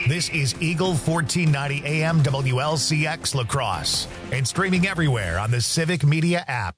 This is Eagle 1490 AM WLCX La Crosse and streaming everywhere on the Civic Media app.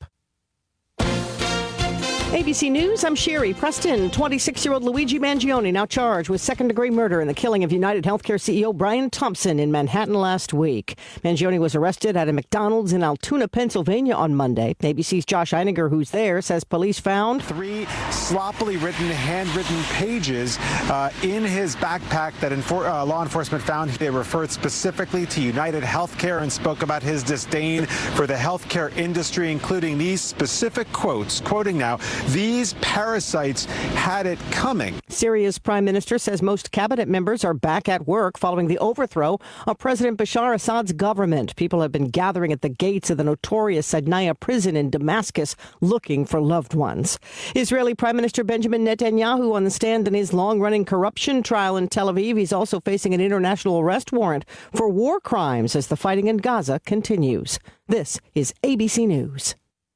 ABC News, I'm Sherry Preston. 26-year-old Luigi Mangione now charged with second-degree murder in the killing of United Healthcare CEO Brian Thompson in Manhattan last week. Mangione was arrested at a McDonald's in Altoona, Pennsylvania on Monday. ABC's Josh Einiger, who's there, says police found 3 sloppily written, handwritten pages in his backpack that law enforcement found. They referred specifically to United Healthcare and spoke about his disdain for the healthcare industry, including these specific quotes, quoting now, "These parasites had it coming." Syria's prime minister says most cabinet members are back at work following the overthrow of President Bashar Assad's government. People have been gathering at the gates of the notorious Sadnaya prison in Damascus looking for loved ones. Israeli Prime Minister Benjamin Netanyahu on the stand in his long-running corruption trial in Tel Aviv. He's also facing an international arrest warrant for war crimes as the fighting in Gaza continues. This is ABC News.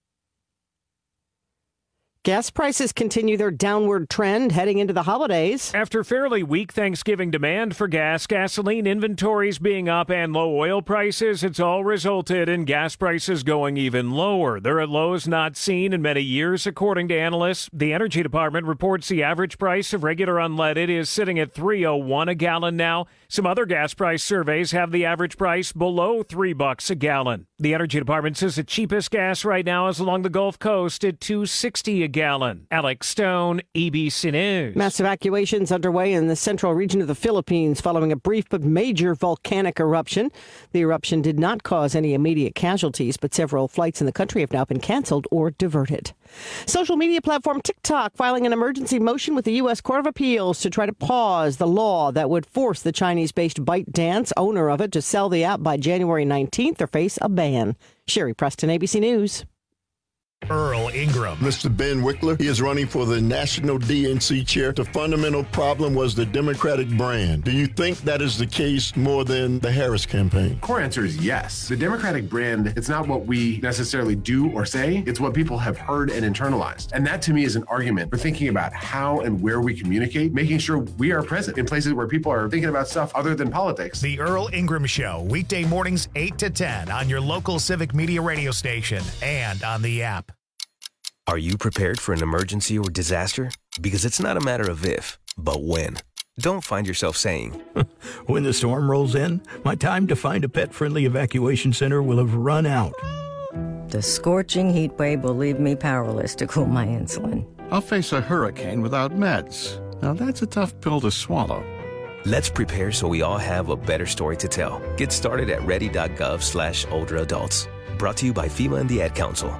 Gas prices continue their downward trend heading into the holidays. After fairly weak Thanksgiving demand for gas, gasoline inventories being up, and low oil prices, it's all resulted in gas prices going even lower. They're at lows not seen in many years, according to analysts. The Energy Department reports the average price of regular unleaded is sitting at $3.01 a gallon now. Some other gas price surveys have the average price below $3 a gallon. The Energy Department says the cheapest gas right now is along the Gulf Coast at $2.60 a gallon. Alex Stone, ABC News. Mass evacuations underway in the central region of the Philippines following a brief but major volcanic eruption. The eruption did not cause any immediate casualties, but several flights in the country have now been canceled or diverted. Social media platform TikTok filing an emergency motion with the U.S. Court of Appeals to try to pause the law that would force the Chinese-based ByteDance, owner of it, to sell the app by January 19th or face a ban. Sherry Preston, ABC News. Earl Ingram. Mr. Ben Wickler, he is running for the national DNC chair. The fundamental problem was the Democratic brand. Do you think that is the case more than the Harris campaign? Core answer is yes. The Democratic brand, it's not what we necessarily do or say, it's what people have heard and internalized. And that to me is an argument for thinking about how and where we communicate, making sure we are present in places where people are thinking about stuff other than politics. The Earl Ingram Show, weekday mornings 8 to 10 on your local Civic Media radio station and on the app. Are you prepared for an emergency or disaster? Because it's not a matter of if, but when. Don't find yourself saying, when the storm rolls in, my time to find a pet-friendly evacuation center will have run out. The scorching heat wave will leave me powerless to cool my insulin. I'll face a hurricane without meds. Now that's a tough pill to swallow. Let's prepare so we all have a better story to tell. Get started at ready.gov/older adults. Brought to you by FEMA and the Ad Council.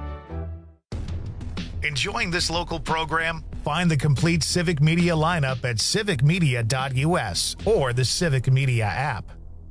Enjoying this local program? Find the complete Civic Media lineup at civicmedia.us or the Civic Media app.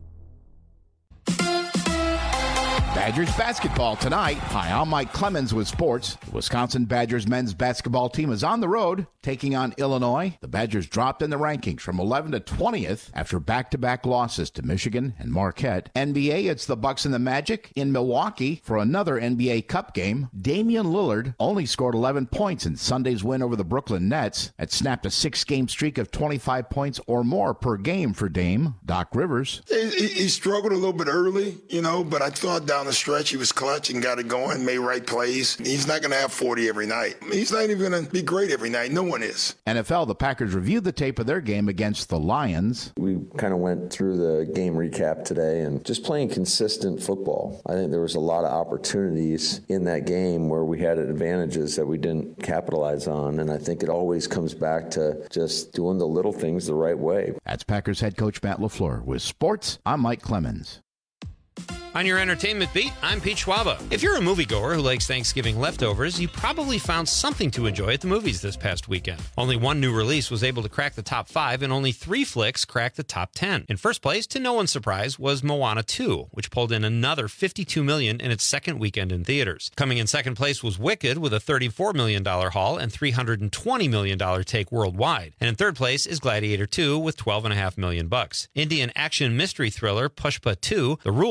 Badgers basketball tonight. Hi, I'm Mike Clemens with sports. The Wisconsin Badgers men's basketball team is on the road taking on Illinois. The Badgers dropped in the rankings from 11 to 20th after back-to-back losses to Michigan and Marquette. NBA, it's the Bucks and the Magic in Milwaukee for another NBA Cup game. Damian Lillard only scored 11 points in Sunday's win over the Brooklyn Nets. That snapped a 6-game streak of 25 points or more per game for Dame. Doc Rivers. He struggled a little bit early, but I thought down the stretch he was clutch and got it going, made right plays. He's not going to have 40 every night. He's not even going to be great every night. No one is. NFL, the Packers reviewed the tape of their game against the Lions. We kind of went through the game recap today and just playing consistent football. I think there was a lot of opportunities in that game where we had advantages that we didn't capitalize on, and I think it always comes back to just doing the little things the right way. That's Packers head coach Matt LaFleur. With sports, I'm Mike Clemens. On your entertainment beat, I'm Pete Schwaba. If you're a moviegoer who likes Thanksgiving leftovers, you probably found something to enjoy at the movies this past weekend. Only one new release was able to crack the top 5, and only 3 flicks cracked the top 10. In first place, to no one's surprise, was Moana 2, which pulled in another $52 million in its second weekend in theaters. Coming in second place was Wicked with a $34 million haul and $320 million take worldwide. And in third place is Gladiator 2 with $12.5 million. Indian action mystery thriller Pushpa 2, The Rule, brought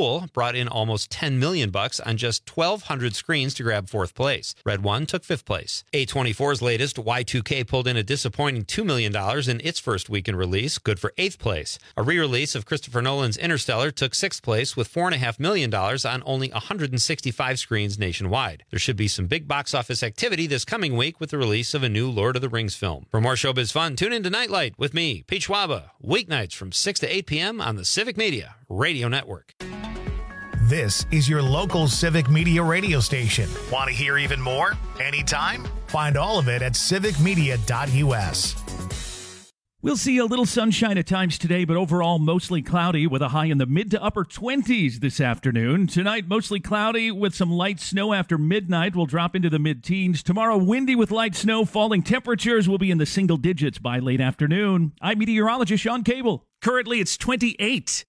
brought in almost $10 million on just 1,200 screens to grab 4th place. Red One took 5th place. A24's latest, Y2K, pulled in a disappointing $2 million in its first weekend release, good for 8th place. A re-release of Christopher Nolan's Interstellar took 6th place with $4.5 million on only 165 screens nationwide. There should be some big box office activity this coming week with the release of a new Lord of the Rings film. For more showbiz fun, tune in to Nightlight with me, Pete Schwaba, weeknights from 6 to 8 p.m. on the Civic Media Radio Network. This is your local Civic Media radio station. Want to hear even more? Anytime? Find all of it at civicmedia.us. We'll see a little sunshine at times today, but overall mostly cloudy with a high in the mid to upper 20s this afternoon. Tonight, mostly cloudy with some light snow after midnight. We'll drop into the mid-teens. Tomorrow, windy with light snow. Falling temperatures will be in the single digits by late afternoon. I'm meteorologist Sean Cable. Currently, it's 28.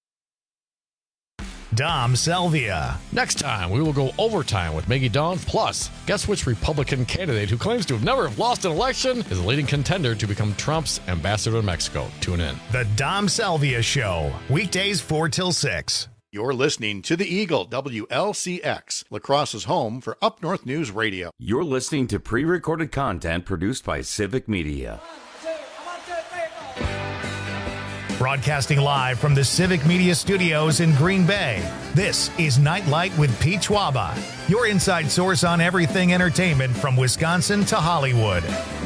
Dom Selvia. Next time, we will go overtime with Maggie Dawn. Plus, guess which Republican candidate who claims to have never lost an election is a leading contender to become Trump's ambassador to Mexico. Tune in. The Dom Selvia Show. Weekdays 4 till 6. You're listening to The Eagle, WLCX, La Crosse's home for Up North News Radio. You're listening to pre-recorded content produced by Civic Media. Broadcasting live from the Civic Media Studios in Green Bay, this is Nightlight with Pete Schwaba, your inside source on everything entertainment from Wisconsin to Hollywood.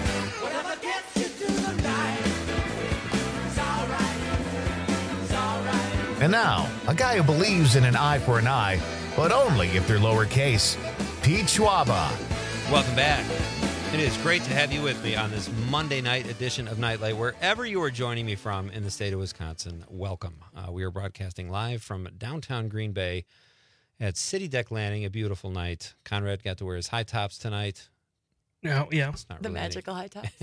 And now, a guy who believes in an eye for an eye, but only if they're lowercase, Pete Schwaba. Welcome back. It is great to have you with me on this Monday night edition of Nightlight. Wherever you are joining me from in the state of Wisconsin, welcome. We are broadcasting live from downtown Green Bay at City Deck Landing, a beautiful night. Conrad got to wear his high tops tonight. No, yeah. The really magical high tops.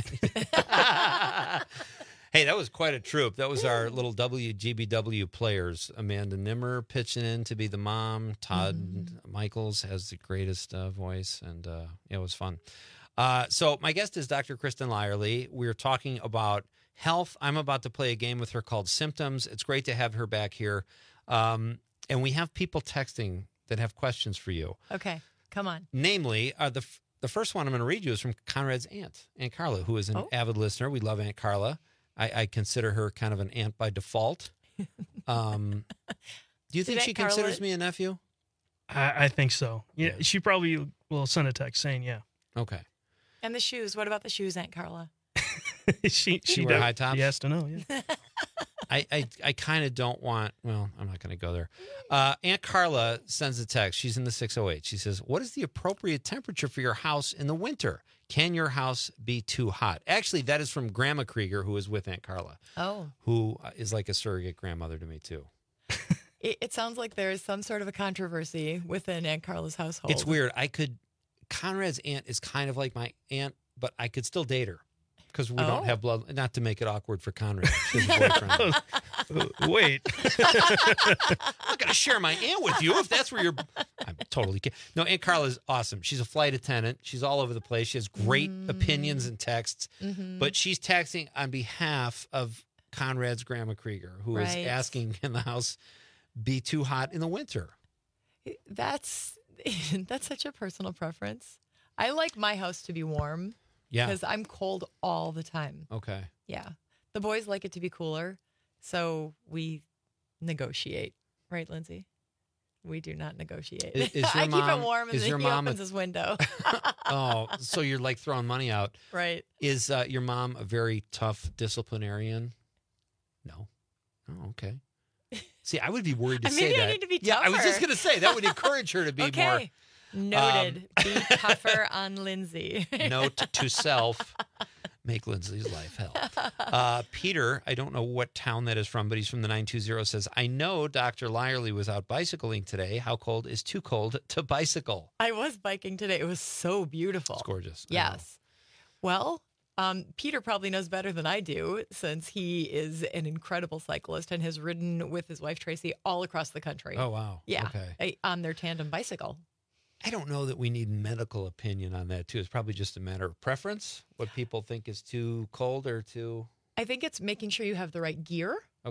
Hey, that was quite a troop. That was our little WGBW players. Amanda Nimmer pitching in to be the mom. Todd Michaels has the greatest voice, and it was fun. So my guest is Dr. Kristen Lyerly. We're talking about health. I'm about to play a game with her called Symptoms. It's great to have her back here. And we have people texting that have questions for you. Okay, come on. Namely, the first one I'm going to read you is from Conrad's aunt, Aunt Carla, who is an avid listener. We love Aunt Carla. I consider her kind of an aunt by default. Do you think she considers me a nephew? I think so. Yeah, she probably will send a text saying, yeah. Okay. And the shoes. What about the shoes, Aunt Carla? she wear high tops? She has to know, yeah. I kind of don't want, well, I'm not going to go there. Aunt Carla sends a text. She's in the 608. She says, what is the appropriate temperature for your house in the winter? Can your house be too hot? Actually, that is from Grandma Krieger, who is with Aunt Carla. Oh. Who is like a surrogate grandmother to me, too. It sounds like there is some sort of a controversy within Aunt Carla's household. It's weird. Conrad's aunt is kind of like my aunt, but I could still date her because we don't have blood. Not to make it awkward for Conrad. She has a boyfriend. Wait. I'm not going to share my aunt with you if that's where you're. I'm totally kidding. No, Aunt Carla is awesome. She's a flight attendant. She's all over the place. She has great opinions and texts, but she's texting on behalf of Conrad's Grandma Krieger, who is asking, can the house be too hot in the winter? That's such a personal preference. I like my house to be warm. Yeah. Because I'm cold all the time. Okay. Yeah. The boys like it to be cooler. So we negotiate. Right, Lindsay? We do not negotiate. I keep it warm and then he opens his window. Oh, so you're like throwing money out. Right. Is your mom a very tough disciplinarian? No. Oh, okay. See, I would be worried to say that. Maybe I need to be tougher. Yeah, I was just going to say that would encourage her to be more. Noted. Be tougher on Lindsay. Note to self. Make Lindsay's life hell. Peter, I don't know what town that is from, but he's from the 920, says, I know Dr. Lyerly was out bicycling today. How cold is too cold to bicycle? I was biking today. It was so beautiful. It's gorgeous. Yes. Well, Peter probably knows better than I do since he is an incredible cyclist and has ridden with his wife, Tracy, all across the country. Oh, wow. Yeah. Okay. On their tandem bicycle. I don't know that we need medical opinion on that, too. It's probably just a matter of preference, what people think is too cold or too... I think it's making sure you have the right gear. Okay.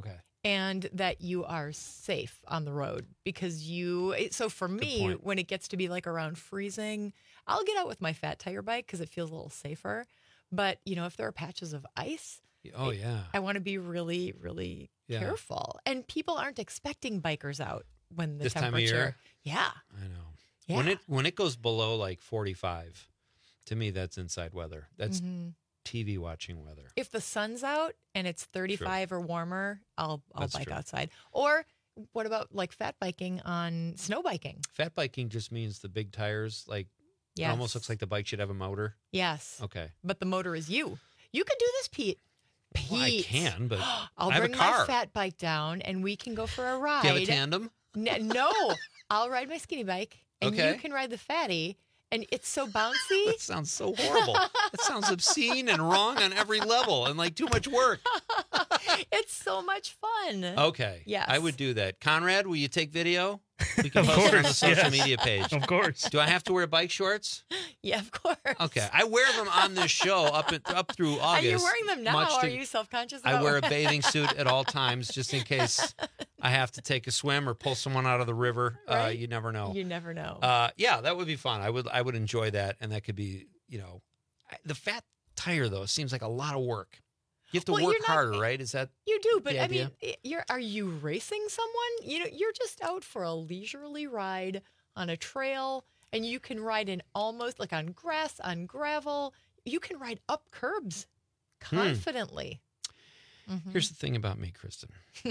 and that you are safe on the road because so for me, when it gets to be like around freezing, I'll get out with my fat tire bike because it feels a little safer. But, if there are patches of ice, I want to be really, really careful. And people aren't expecting bikers out when the this temperature. Time of year? Yeah. I know. Yeah. When it goes below like 45, to me, that's inside weather. That's TV watching weather. If the sun's out and it's 35 or warmer, I'll bike true. outside. Or what about like fat biking on snow biking? Fat biking just means the big tires, like it Yes. almost looks like the bike should have a motor. Yes. Okay. But the motor is you. You can do this, Pete. Well, I can, but I'll I have bring a car. my fat bike down and we can go for a ride. Do you have a tandem? No, I'll ride my skinny bike and Okay. you can ride the fatty. And it's so bouncy. That sounds so horrible. That sounds obscene and wrong on every level and like too much work. It's so much fun. Okay. Yes. I would do that. Conrad, will you take video? We can Of post it on the course, social yes. media page. Of course. Do I have to wear bike shorts? Yeah, of course. Okay. I wear them on this show up through August. Are you wearing them now? much to- Are you self-conscious about I wear a wearing- bathing suit at all times just in case I have to take a swim or pull someone out of the river. Right? You never know. You never know. Yeah, that would be fun. I would enjoy that, and that could be, the fat tire though seems like a lot of work. You have to Well, work you're not- harder, right? Is that You do, but the I mean, idea? are you racing someone? You're just out for a leisurely ride on a trail, and you can ride in almost like on grass, on gravel. You can ride up curbs confidently. Here's the thing about me, Kristen.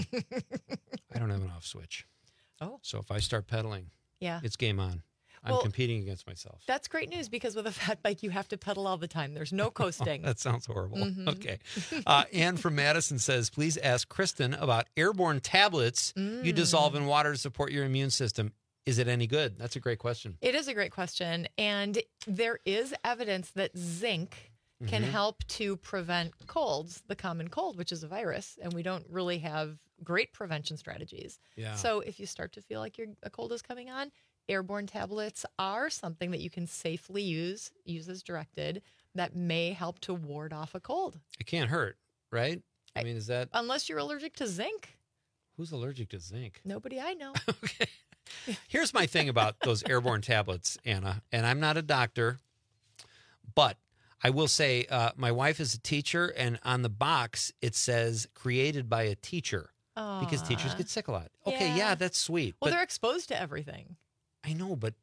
I don't have an off switch. Oh. So if I start pedaling, Yeah. it's game on. I'm Well, competing against myself. That's great news because with a fat bike, you have to pedal all the time. There's no coasting. That sounds horrible. Mhm. Okay. Ann from Madison says, please ask Kristen about airborne tablets you dissolve in water to support your immune system. Is it any good? That's a great question. It is a great question. And there is evidence that zinc can Mhm. help to prevent colds, the common cold, which is a virus. And we don't really have great prevention strategies. Yeah. So if you start to feel like a cold is coming on, airborne tablets are something that you can safely use as directed that may help to ward off a cold. It can't hurt, right? I mean, is that Unless you're allergic to zinc. who's allergic to zinc? Nobody I know. Here's my thing about those airborne tablets, Anna, and I'm not a doctor, but I will say my wife is a teacher, and on the box it says created by a teacher because teachers Aw. get sick a lot. Okay, yeah, that's sweet. Well, but they're exposed to everything. I know, but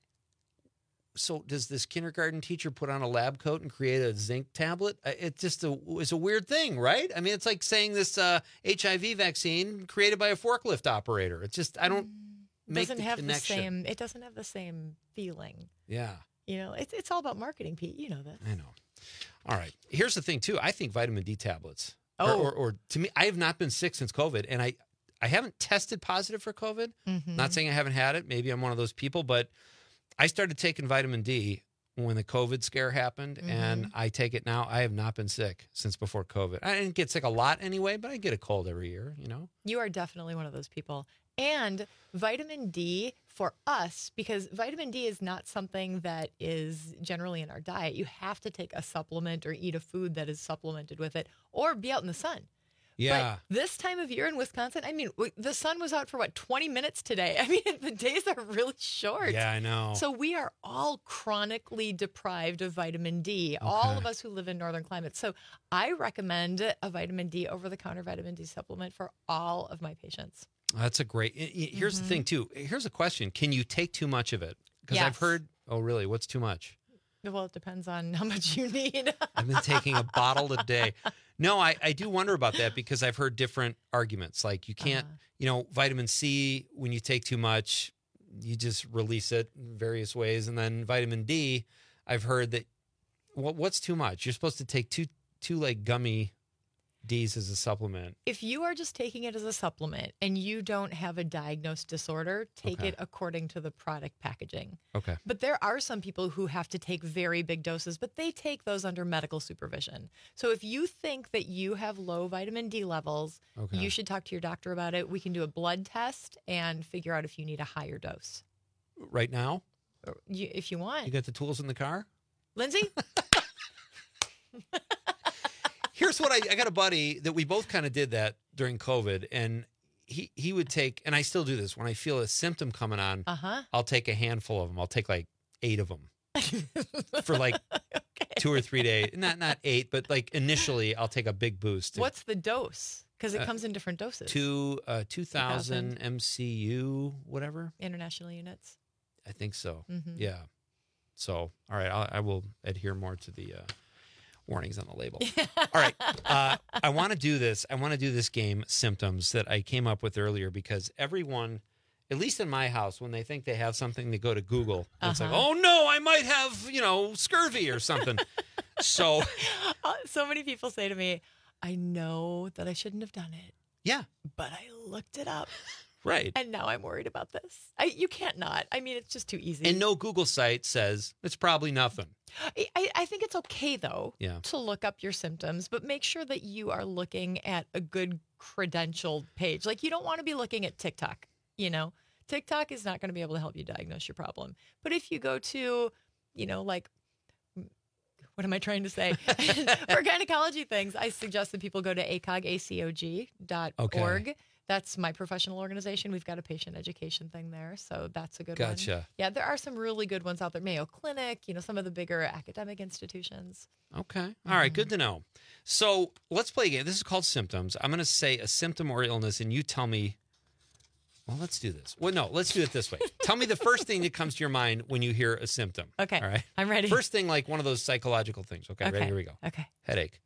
so does this kindergarten teacher put on a lab coat and create a zinc tablet? It just is a weird thing, right? I mean, it's like saying this HIV vaccine created by a forklift operator. It's just I don't make Doesn't the have connection. the same. It doesn't have the same feeling. Yeah. It's all about marketing, Pete. You know that. I know. All right. Here's the thing, too. I think vitamin D tablets. Oh. Or to me, I have not been sick since COVID, and I haven't tested positive for COVID. Mhm. Not saying I haven't had it. Maybe I'm one of those people, but I started taking vitamin D when the COVID scare happened, and I take it now. I have not been sick since before COVID. I didn't get sick a lot anyway, but I get a cold every year, You are definitely one of those people. And vitamin D for us, because vitamin D is not something that is generally in our diet. You have to take a supplement or eat a food that is supplemented with it or be out in the sun. Yeah. But this time of year in Wisconsin, I mean, the sun was out for 20 minutes today. I mean, the days are really short. Yeah, I know. So we are all chronically deprived of vitamin D, all of us who live in northern climates. So I recommend a vitamin D over-the-counter vitamin D supplement for all of my patients. That's a great. Here's the thing, too. Here's a question. Can you take too much of it? Because I've Yes. heard, oh, really? What's too much? Well, it depends on how much you need. I've been taking a bottle a day. No, I do wonder about that because I've heard different arguments. Like you can't, vitamin C, when you take too much, you just release it in various ways. And then vitamin D, I've heard that, what's too much? You're supposed to take two like gummy D's as a supplement. If you are just taking it as a supplement and you don't have a diagnosed disorder, take it according to the product packaging. Okay. But there are some people who have to take very big doses, but they take those under medical supervision. So if you think that you have low vitamin D levels, you should talk to your doctor about it. We can do a blood test and figure out if you need a higher dose. Right now? If you want. You got the tools in the car? Lindsay? Here's what I got a buddy that we both kind of did that during COVID, and he would take, and I still do this, when I feel a symptom coming on, I'll take a handful of them. I'll take like 8 of them for like 2 or 3 days. Not 8, but like initially I'll take a big boost. What's the dose? Because it comes in different doses. 2,000 MCU, whatever. International units. I think so. Mm-hmm. Yeah. So, all right, I will adhere more to the warnings on the label. All right. I want to do this. I want to do this game, Symptoms, that I came up with earlier, because everyone, at least in my house, when they think they have something, they go to Google. And it's like, oh, no, I might have, scurvy or something. So many people say to me, I know that I shouldn't have done it. Yeah. But I looked it up. Right. And now I'm worried about this. You can't not. I mean, it's just too easy. And no Google site says it's probably nothing. I think it's okay, though, to look up your symptoms, but make sure that you are looking at a good credentialed page. Like, you don't want to be looking at TikTok, TikTok is not going to be able to help you diagnose your problem. But if you go to, what am I trying to say? For gynecology things, I suggest that people go to acog.org. Okay. That's my professional organization. We've got a patient education thing there, so that's a good one. Gotcha. Yeah, there are some really good ones out there. Mayo Clinic, some of the bigger academic institutions. Okay. All right, good to know. So let's play a game. This is called Symptoms. I'm going to say a symptom or illness, and you tell me, well, let's do this. Well, no, let's do it this way. Tell me the first thing that comes to your mind when you hear a symptom. Okay. All right? I'm ready. First thing, like one of those psychological things. Okay, ready? Here we go. Okay. Headache.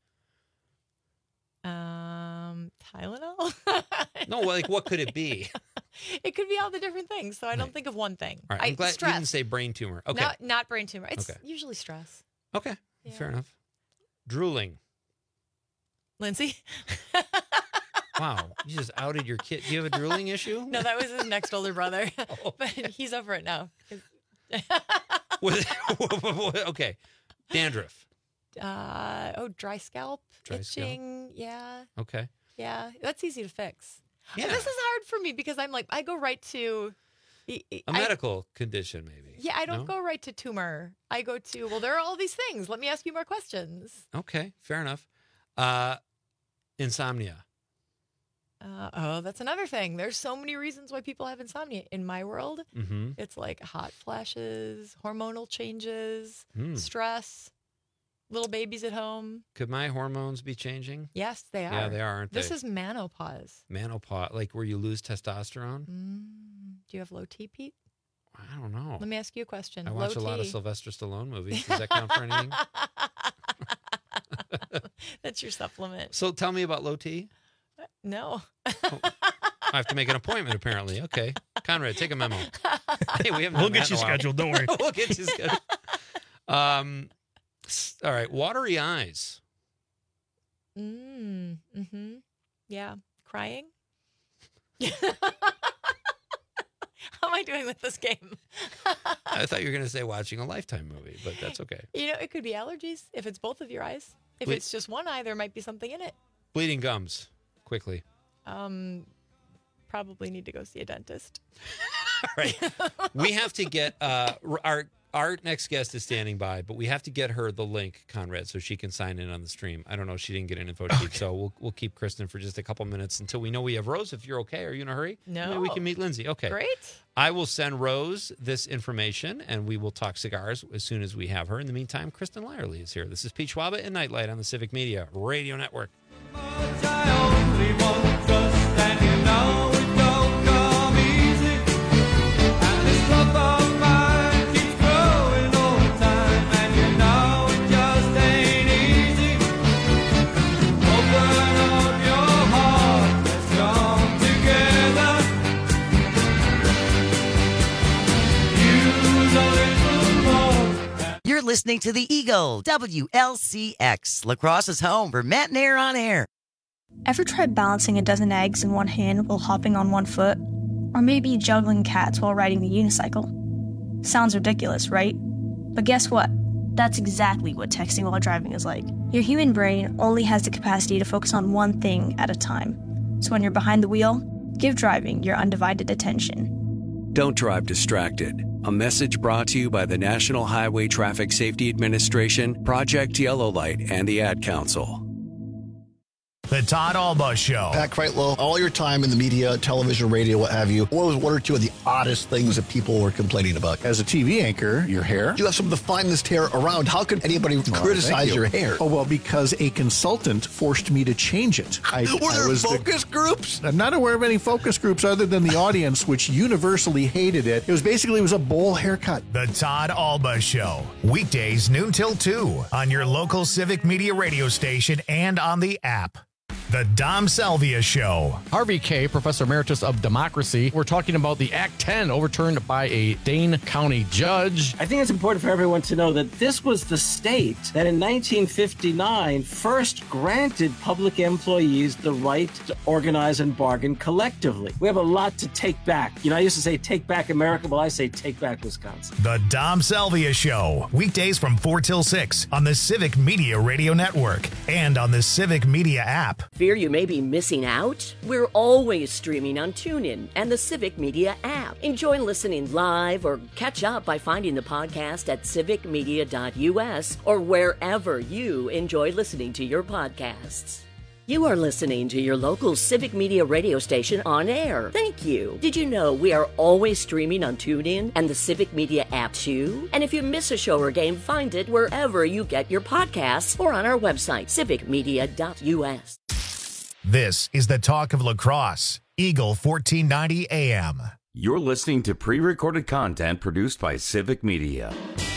Tylenol? No, like what could it be? It could be all the different things, so I don't think of one thing. All right, I'm glad you didn't say brain tumor. Okay. Not brain tumor. It's usually stress. Okay, fair enough. Drooling. Lindsay? Wow, you just outed your kid. Do you have a drooling issue? No, that was his next older brother, but he's over it now. Okay, dandruff. Dry scalp, itching. Yeah. Okay. Yeah, that's easy to fix. Yeah. And this is hard for me because I'm like, I go right to a medical condition, maybe. Yeah, I don't go right to tumor. I go to, well, there are all these things. Let me ask you more questions. Okay, fair enough. Insomnia. That's another thing. There's so many reasons why people have insomnia. In my world, it's like hot flashes, hormonal changes, stress. Little babies at home. Could my hormones be changing? Yes, they are. Yeah, they are, aren't they? This is menopause. Menopause, like where you lose testosterone? Do you have low T, Pete? I don't know. Let me ask you a question. I watch a lot of Sylvester Stallone movies. Does that count for anything? That's your supplement. So tell me about low T. No. I have to make an appointment, apparently. Okay. Conrad, take a memo. Hey, we'll get you scheduled. Don't worry. We'll get you scheduled. All right, watery eyes. Yeah, crying. How am I doing with this game? I thought you were going to say watching a Lifetime movie, but that's okay. It could be allergies if it's both of your eyes. If it's just one eye, there might be something in it. Bleeding gums, quickly. Probably need to go see a dentist. All right, we have to get our next guest is standing by, but we have to get her the link, Conrad, so she can sign in on the stream. I don't know. She didn't get an info sheet, so we'll keep Kristen for just a couple minutes until we know we have Rose. If you're okay, are you in a hurry? No. Maybe we can meet Lindsay. Okay. Great. I will send Rose this information, and we will talk cigars as soon as we have her. In the meantime, Kristen Lyerly is here. This is Pete Schwaba and Nightlight on the Civic Media Radio Network. You're listening to The Eagle, WLCX, La Crosse's home for Matt and Air on Air. Ever tried balancing a dozen eggs in one hand while hopping on one foot? Or maybe juggling cats while riding the unicycle? Sounds ridiculous, right? But guess what? That's exactly what texting while driving is like. Your human brain only has the capacity to focus on one thing at a time. So when you're behind the wheel, give driving your undivided attention. Don't drive distracted. A message brought to you by the National Highway Traffic Safety Administration, Project Yellow Light, and the Ad Council. The Todd Alba Show. Pat Kreitlow, all your time in the media, television, radio, what have you, what was one or two of the oddest things that people were complaining about? As a TV anchor, your hair. You have some of the finest hair around. How could anybody criticize your hair? Oh, well, because a consultant forced me to change it. Were there focus groups? I'm not aware of any focus groups other than the audience, which universally hated it. It was a bowl haircut. The Todd Alba Show. Weekdays noon till 2 on your local Civic Media radio station and on the app. The Dom Salvia Show. Harvey K., Professor Emeritus of Democracy. We're talking about the Act 10 overturned by a Dane County judge. I think it's important for everyone to know that this was the state that in 1959 first granted public employees the right to organize and bargain collectively. We have a lot to take back. I used to say take back America, well, I say take back Wisconsin. The Dom Salvia Show. Weekdays from 4 till 6 on the Civic Media Radio Network and on the Civic Media app. Fear you may be missing out? We're always streaming on TuneIn and the Civic Media app. Enjoy listening live or catch up by finding the podcast at civicmedia.us or wherever you enjoy listening to your podcasts. You are listening to your local Civic Media radio station on air. Thank you. Did you know we are always streaming on TuneIn and the Civic Media app too? And if you miss a show or game, find it wherever you get your podcasts or on our website, civicmedia.us. This is the Talk of Lacrosse, Eagle 1490 AM. You're listening to pre-recorded content produced by Civic Media.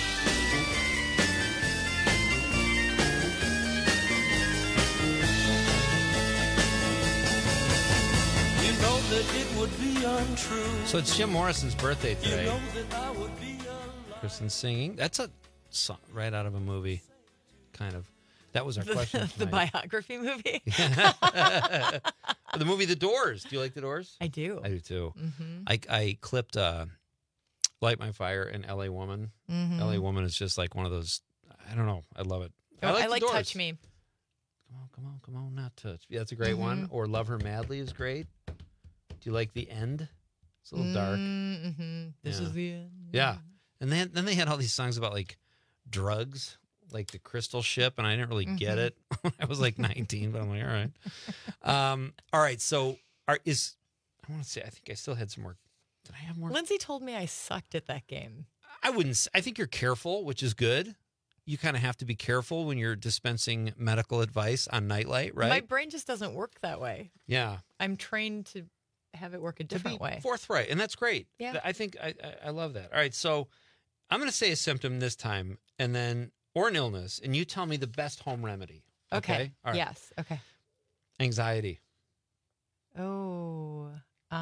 So it's Jim Morrison's birthday today. Kristen's singing. That's a song right out of a movie, kind of. That was our question. The biography movie? The movie The Doors. Do you like The Doors? I do. I do too. Mm-hmm. I clipped Light My Fire and L.A. Woman. Mm-hmm. L.A. Woman is just like one of those, I don't know. I love it. I like The Doors. Touch Me. Come on, not touch. Yeah, that's a great one. Or Love Her Madly is great. Do you like The End? It's a little dark. Mm-hmm. This is the end. Yeah. And then they had all these songs about like drugs, like the Crystal Ship, and I didn't really get it when I was like 19, but I'm like, all right. All right, so I want to say, I think I still had some more. Did I have more? Lindsay told me I sucked at that game. I think you're careful, which is good. You kind of have to be careful when you're dispensing medical advice on Nightlight, right? My brain just doesn't work that way. Yeah. I'm trained to have it work a different way. Forthright, and that's great. Yeah. I think I love that. All right, so I'm going to say a symptom this time, and then or an illness, and you tell me the best home remedy. Okay. All right. Yes. Okay. Anxiety. Oh,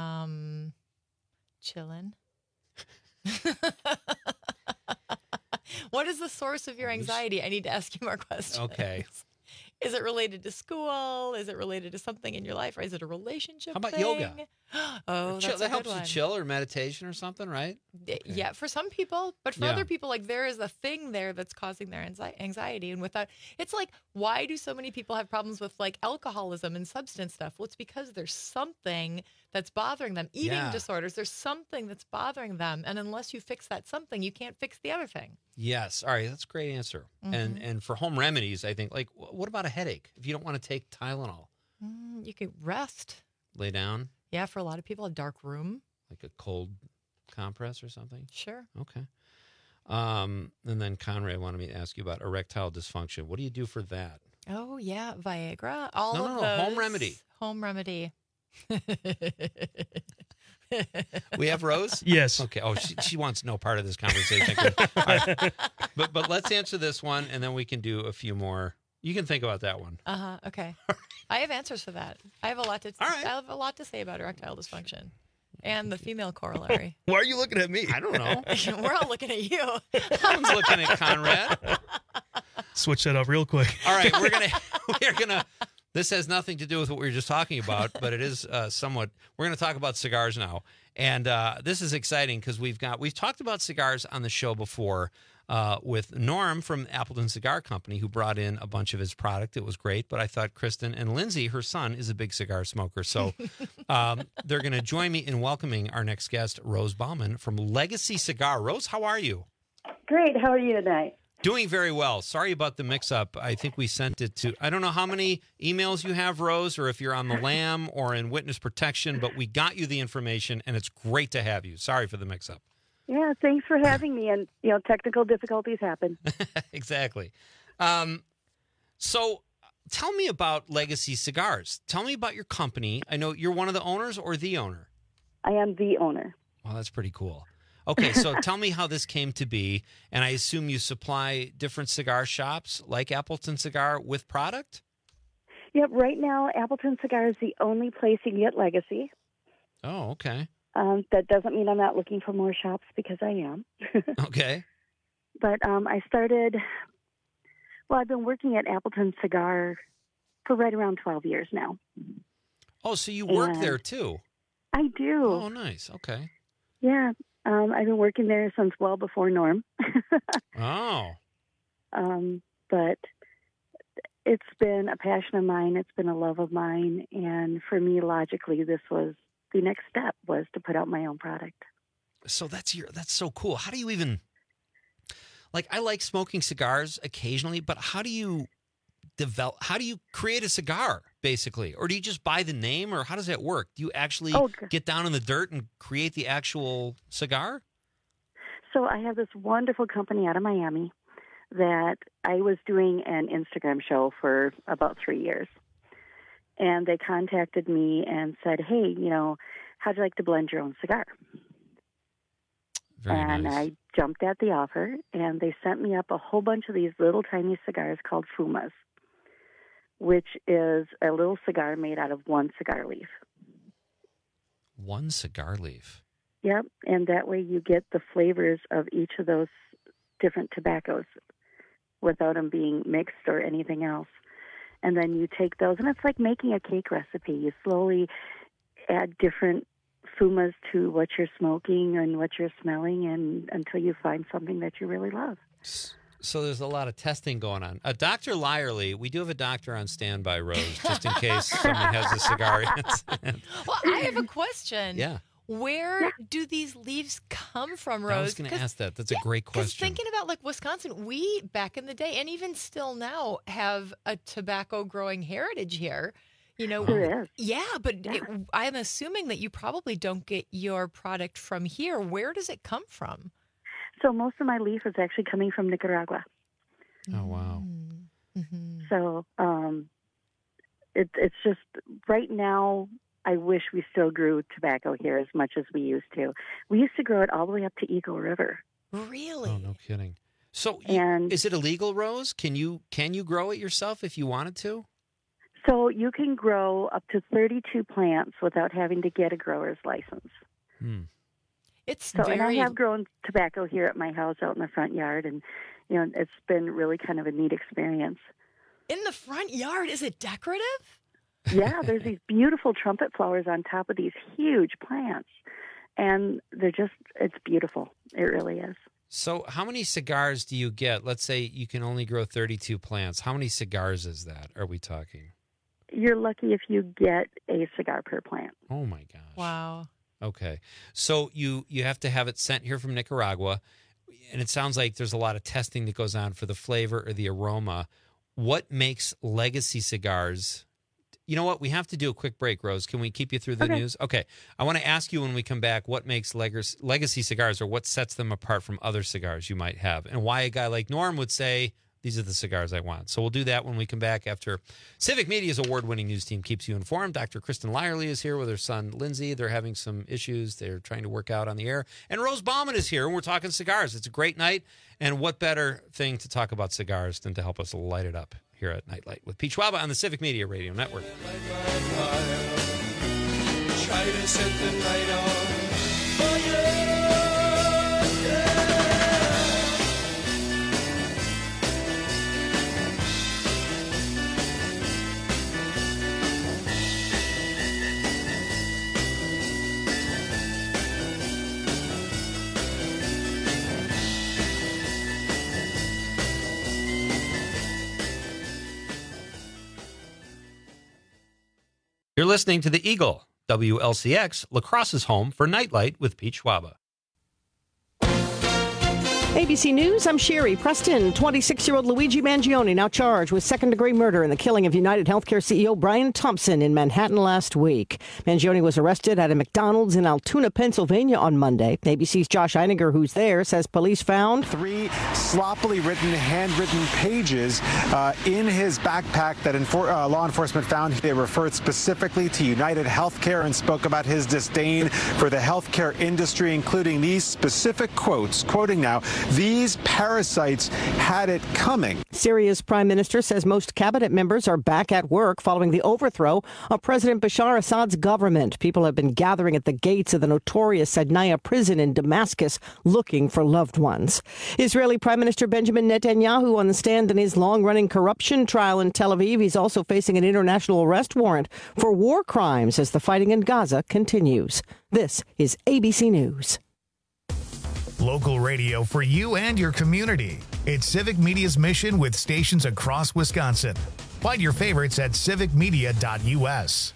chilling. What is the source of your anxiety? I need to ask you more questions. Okay. Is it related to school? Is it related to something in your life? Or is it a relationship How about thing? yoga? Oh, that's that a helps good one. with chill or meditation or something, right? Okay. Yeah, for some people, but for Yeah. other people, like there is a thing there that's causing their anxiety. And without, it's like, why do so many people have problems with like alcoholism and substance stuff? Well, it's because there's something that's bothering them. Eating disorders, there's something that's bothering them. And unless you fix that something, you can't fix the other thing. Yes. All right. That's a great answer. And for home remedies, I think, like, what about a headache? If you don't want to take Tylenol, You could rest. lay down, Yeah, for a lot of people, a dark room. like a cold compress or something. Sure. Okay. And then Conrad wanted me to ask you about erectile dysfunction. What do you do for that? Oh, yeah, Viagra. All No, of no, those. home remedy. Home remedy. We have Rose? Yes. Okay. Oh, she wants no part of this conversation. All right. But let's answer this one, and then we can do a few more. You can think about that one. Okay. I have answers for that. I have a lot to. I have a lot to say about erectile dysfunction and the female corollary. Why are you looking at me? I don't know. We're all looking at you. Someone's looking at Conrad. Switch that up real quick. All right, we're gonna. This has nothing to do with what we were just talking about, but it is somewhat. We're going to talk about cigars now, and this is exciting because we've talked about cigars on the show before with Norm from Appleton Cigar Company, who brought in a bunch of his product. It was great, but I thought Kristen and Lindsay, her son, is a big cigar smoker, so they're going to join me in welcoming our next guest, Rose Bauman from Legacy Cigar. Rose, how are you? Great. How are you tonight? Doing very well. Sorry about the mix-up. I think we sent it to, I don't know how many emails you have, Rose, or if you're on the lam or in witness protection, but we got you the information, and it's great to have you. Sorry for the mix-up. Yeah, thanks for having me. And, technical difficulties happen. Exactly. So tell me about Legacy Cigars. Tell me about your company. I know you're one of the owners or the owner? I am the owner. Well, that's pretty cool. Okay, so tell me how this came to be, and I assume you supply different cigar shops like Appleton Cigar with product? Yep, right now Appleton Cigar is the only place you can get Legacy. Oh, okay. That doesn't mean I'm not looking for more shops, because I am. Okay. But I've been working at Appleton Cigar for right around 12 years now. Oh, so you work there too? I do. Oh, nice. Okay. Yeah. I've been working there since well before Norm. Oh. But it's been a passion of mine. It's been a love of mine. And for me, logically, the next step was to put out my own product. So that's so cool. How do you even, I like smoking cigars occasionally, but how do you create a cigar, basically? Or do you just buy the name, or how does that work? Do you actually get down in the dirt and create the actual cigar? So I have this wonderful company out of Miami that I was doing an Instagram show for about 3 years. And they contacted me and said, hey, how'd you like to blend your own cigar? Very and nice. I jumped at the offer, and they sent me up a whole bunch of these little tiny cigars called Fumas, which is a little cigar made out of one cigar leaf. One cigar leaf? Yep, and that way you get the flavors of each of those different tobaccos without them being mixed or anything else. And then you take those, and it's like making a cake recipe. You slowly add different Fumas to what you're smoking and what you're smelling, and until you find something that you really love. So there's a lot of testing going on. Dr. Lyerly, we do have a doctor on standby, Rose, just in case someone has a cigar. Well, I have a question. Yeah. Where do these leaves come from, Rose? I was going to ask that. That's a great question. Thinking about Wisconsin, we back in the day, and even still now, have a tobacco growing heritage here. There is. Yeah, but I'm assuming that you probably don't get your product from here. Where does it come from? So most of my leaf is actually coming from Nicaragua. Oh, wow. Mm-hmm. So it's just right now, I wish we still grew tobacco here as much as we used to. We used to grow it all the way up to Eagle River. Really? Oh, no kidding. So is it illegal, Rose? Can you grow it yourself if you wanted to? So you can grow up to 32 plants without having to get a grower's license. Hmm. And I have grown tobacco here at my house out in the front yard, and it's been really kind of a neat experience. In the front yard, is it decorative? Yeah, there's these beautiful trumpet flowers on top of these huge plants, and it's beautiful. It really is. So how many cigars do you get? Let's say you can only grow 32 plants. How many cigars is that? Are we talking? You're lucky if you get a cigar per plant. Oh, my gosh. Wow. Okay. So you have to have it sent here from Nicaragua, and it sounds like there's a lot of testing that goes on for the flavor or the aroma. What makes Legacy cigars? You know what? We have to do a quick break, Rose. Can we keep you through the news? Okay. I want to ask you when we come back what makes Legacy cigars, or what sets them apart from other cigars you might have, and why a guy like Norm would say, these are the cigars I want. So we'll do that when we come back after Civic Media's award-winning news team keeps you informed. Dr. Kristen Lyerly is here with her son, Lindsay. They're having some issues they're trying to work out on the air. And Rose Bauman is here, and we're talking cigars. It's a great night, and what better thing to talk about cigars than to help us light it up here at Nightlight with Pete Schwaba on the Civic Media Radio Network. Try to set the night on fire. You're listening to the Eagle, WLCX, La Crosse's home for Nightlight with Pete Schwaba. ABC News, I'm Sherry Preston. 26-year-old Luigi Mangione now charged with second-degree murder in the killing of United Healthcare CEO Brian Thompson in Manhattan last week. Mangione was arrested at a McDonald's in Altoona, Pennsylvania on Monday. ABC's Josh Einiger, who's there, says police found 3 sloppily written, handwritten pages in his backpack that law enforcement found. They referred specifically to United Healthcare and spoke about his disdain for the healthcare industry, including these specific quotes, quoting now, "These parasites had it coming." Syria's prime minister says most cabinet members are back at work following the overthrow of President Bashar Assad's government. People have been gathering at the gates of the notorious Sednaya prison in Damascus looking for loved ones. Israeli Prime Minister Benjamin Netanyahu on the stand in his long-running corruption trial in Tel Aviv. He's also facing an international arrest warrant for war crimes as the fighting in Gaza continues. This is ABC News. Local radio for you and your community. It's Civic Media's mission with stations across Wisconsin. Find your favorites at civicmedia.us.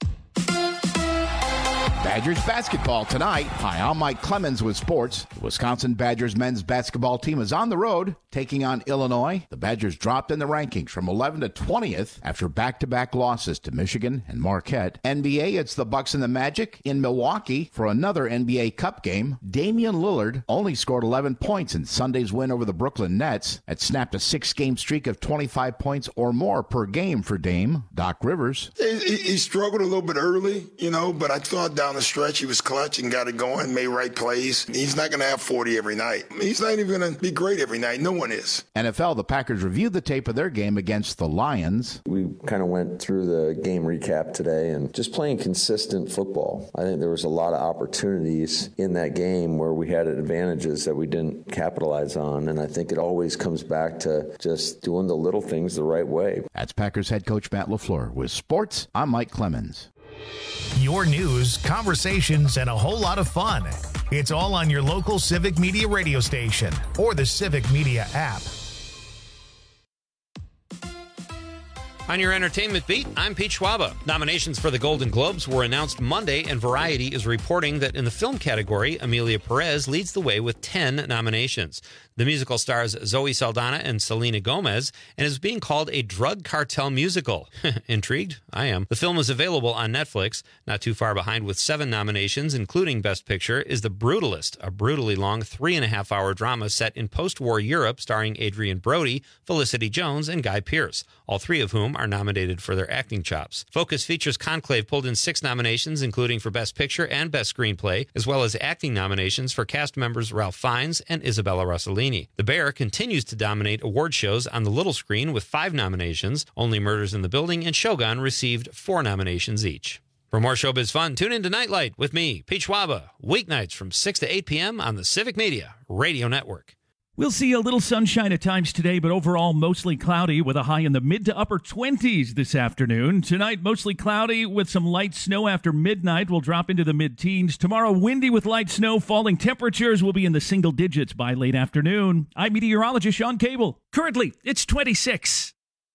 Badgers basketball tonight. Hi, I'm Mike Clemens with sports. The Wisconsin Badgers men's basketball team is on the road taking on Illinois. The Badgers dropped in the rankings from 11 to 20th after back-to-back losses to Michigan and Marquette. NBA, it's the Bucks and the Magic in Milwaukee for another NBA Cup game. Damian Lillard only scored 11 points in Sunday's win over the Brooklyn Nets. That snapped a 6-game streak of 25 points or more per game for Dame. Doc Rivers. He struggled a little bit early, but I thought down the stretch he was clutch and got it going, made right plays. He's not going to have 40 every night. He's not even going to be great every night. No one is. NFL, the Packers reviewed the tape of their game against the Lions. We kind of went through the game recap today and just playing consistent football. I think there was a lot of opportunities in that game where we had advantages that we didn't capitalize on, and I think it always comes back to just doing the little things the right way. That's Packers head coach Matt LaFleur. With sports, I'm Mike Clemens. Your news, conversations, and a whole lot of fun. It's all on your local Civic Media radio station or the Civic Media app. On your entertainment beat, I'm Pete Schwaba. Nominations for the Golden Globes were announced Monday, and Variety is reporting that in the film category, Emilia Perez leads the way with 10 nominations. The musical stars Zoe Saldana and Selena Gomez and is being called a drug cartel musical. Intrigued? I am. The film is available on Netflix. Not too far behind with 7 nominations, including Best Picture, is The Brutalist, a brutally long 3.5-hour drama set in post-war Europe starring Adrian Brody, Felicity Jones, and Guy Pearce, all 3 of whom are nominated for their acting chops. Focus Features Conclave pulled in 6 nominations, including for Best Picture and Best Screenplay, as well as acting nominations for cast members Ralph Fiennes and Isabella Rossellini. The Bear continues to dominate award shows on the little screen with 5 nominations. Only Murders in the Building and Shogun received 4 nominations each. For more showbiz fun, tune in to Nightlight with me, Pete Schwaba, weeknights from 6 to 8 p.m. on the Civic Media Radio Network. We'll see a little sunshine at times today, but overall mostly cloudy with a high in the mid to upper 20s this afternoon. Tonight, mostly cloudy with some light snow after midnight. We'll drop into the mid-teens. Tomorrow, windy with light snow. Falling temperatures will be in the single digits by late afternoon. I'm meteorologist Sean Cable. Currently, it's 26.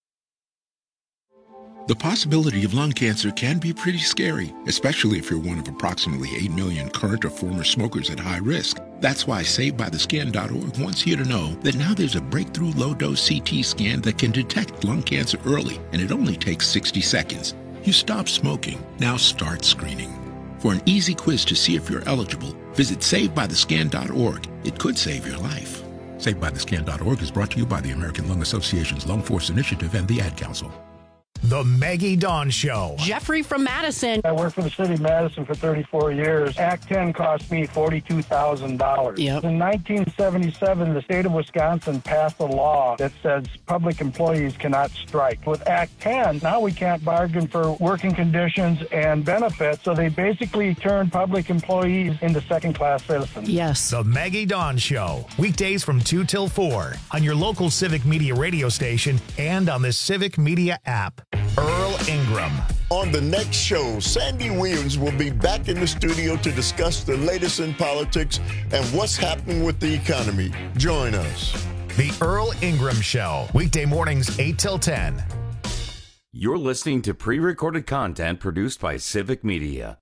The possibility of lung cancer can be pretty scary, especially if you're one of approximately 8 million current or former smokers at high risk. That's why SaveByTheScan.org wants you to know that now there's a breakthrough low-dose CT scan that can detect lung cancer early, and it only takes 60 seconds. You stop smoking, now start screening. For an easy quiz to see if you're eligible, visit SaveByTheScan.org. It could save your life. SaveByTheScan.org is brought to you by the American Lung Association's Lung Force Initiative and the Ad Council. The Maggie Dawn Show. Jeffrey from Madison. I worked for the city of Madison for 34 years. Act 10 cost me $42,000. Yep. In 1977, the state of Wisconsin passed a law that says public employees cannot strike. With Act 10, now we can't bargain for working conditions and benefits, so they basically turned public employees into second-class citizens. Yes. The Maggie Dawn Show. Weekdays from 2 till 4 on your local Civic Media radio station and on the Civic Media app. Earl Ingram. On the next show, Sandy Williams will be back in the studio to discuss the latest in politics and what's happening with the economy. Join us. The Earl Ingram Show. Weekday mornings 8 till 10. You're listening to pre-recorded content produced by Civic Media.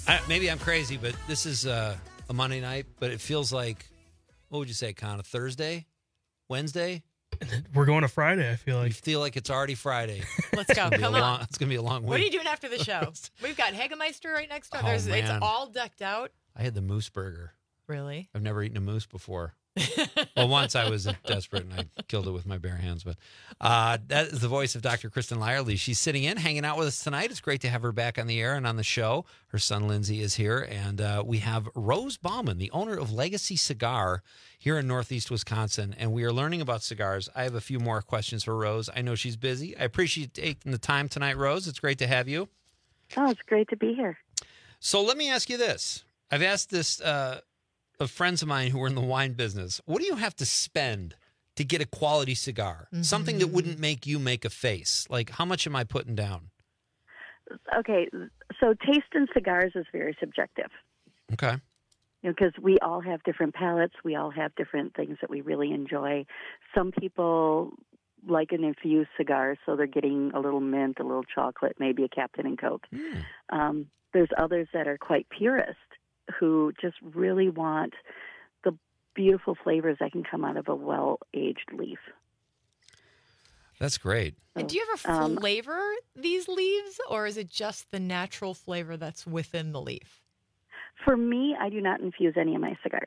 Maybe I'm crazy, but this is a Monday night, but it feels like, what would you say, Con? A Thursday? Wednesday? We're going to Friday, I feel like. You feel like it's already Friday. Let's go. Come on. It's going to be a long week. What are you doing after the show? We've got Hagemeister right next door. Oh, It's man. all decked out. I had the moose burger. Really? I've never eaten a moose before. Well, once I was desperate and I killed it with my bare hands. But that is the voice of Dr. Kristen Lyerly. She's sitting in, hanging out with us tonight. It's great to have her back on the air and on the show. Her son, Lindsay, is here. And we have Rose Bauman, the owner of Legacy Cigar here in Northeast Wisconsin. And we are learning about cigars. I have a few more questions for Rose. I know she's busy. I appreciate you taking the time tonight, Rose. It's great to have you. Oh, it's great to be here. So let me ask you this. I've asked this of friends of mine who are in the wine business. What do you have to spend to get a quality cigar? Mm-hmm. Something that wouldn't make you make a face. Like, how much am I putting down? Okay, so taste in cigars is very subjective. Okay. Because we all have different palates. We all have different things that we really enjoy. Some people like an infused cigar, so they're getting a little mint, a little chocolate, maybe a Captain and Coke. There's others that are quite purist, who just really want the beautiful flavors that can come out of a well-aged leaf. That's great. And do you ever flavor these leaves, or is it just the natural flavor that's within the leaf? For me, I do not infuse any of my cigars.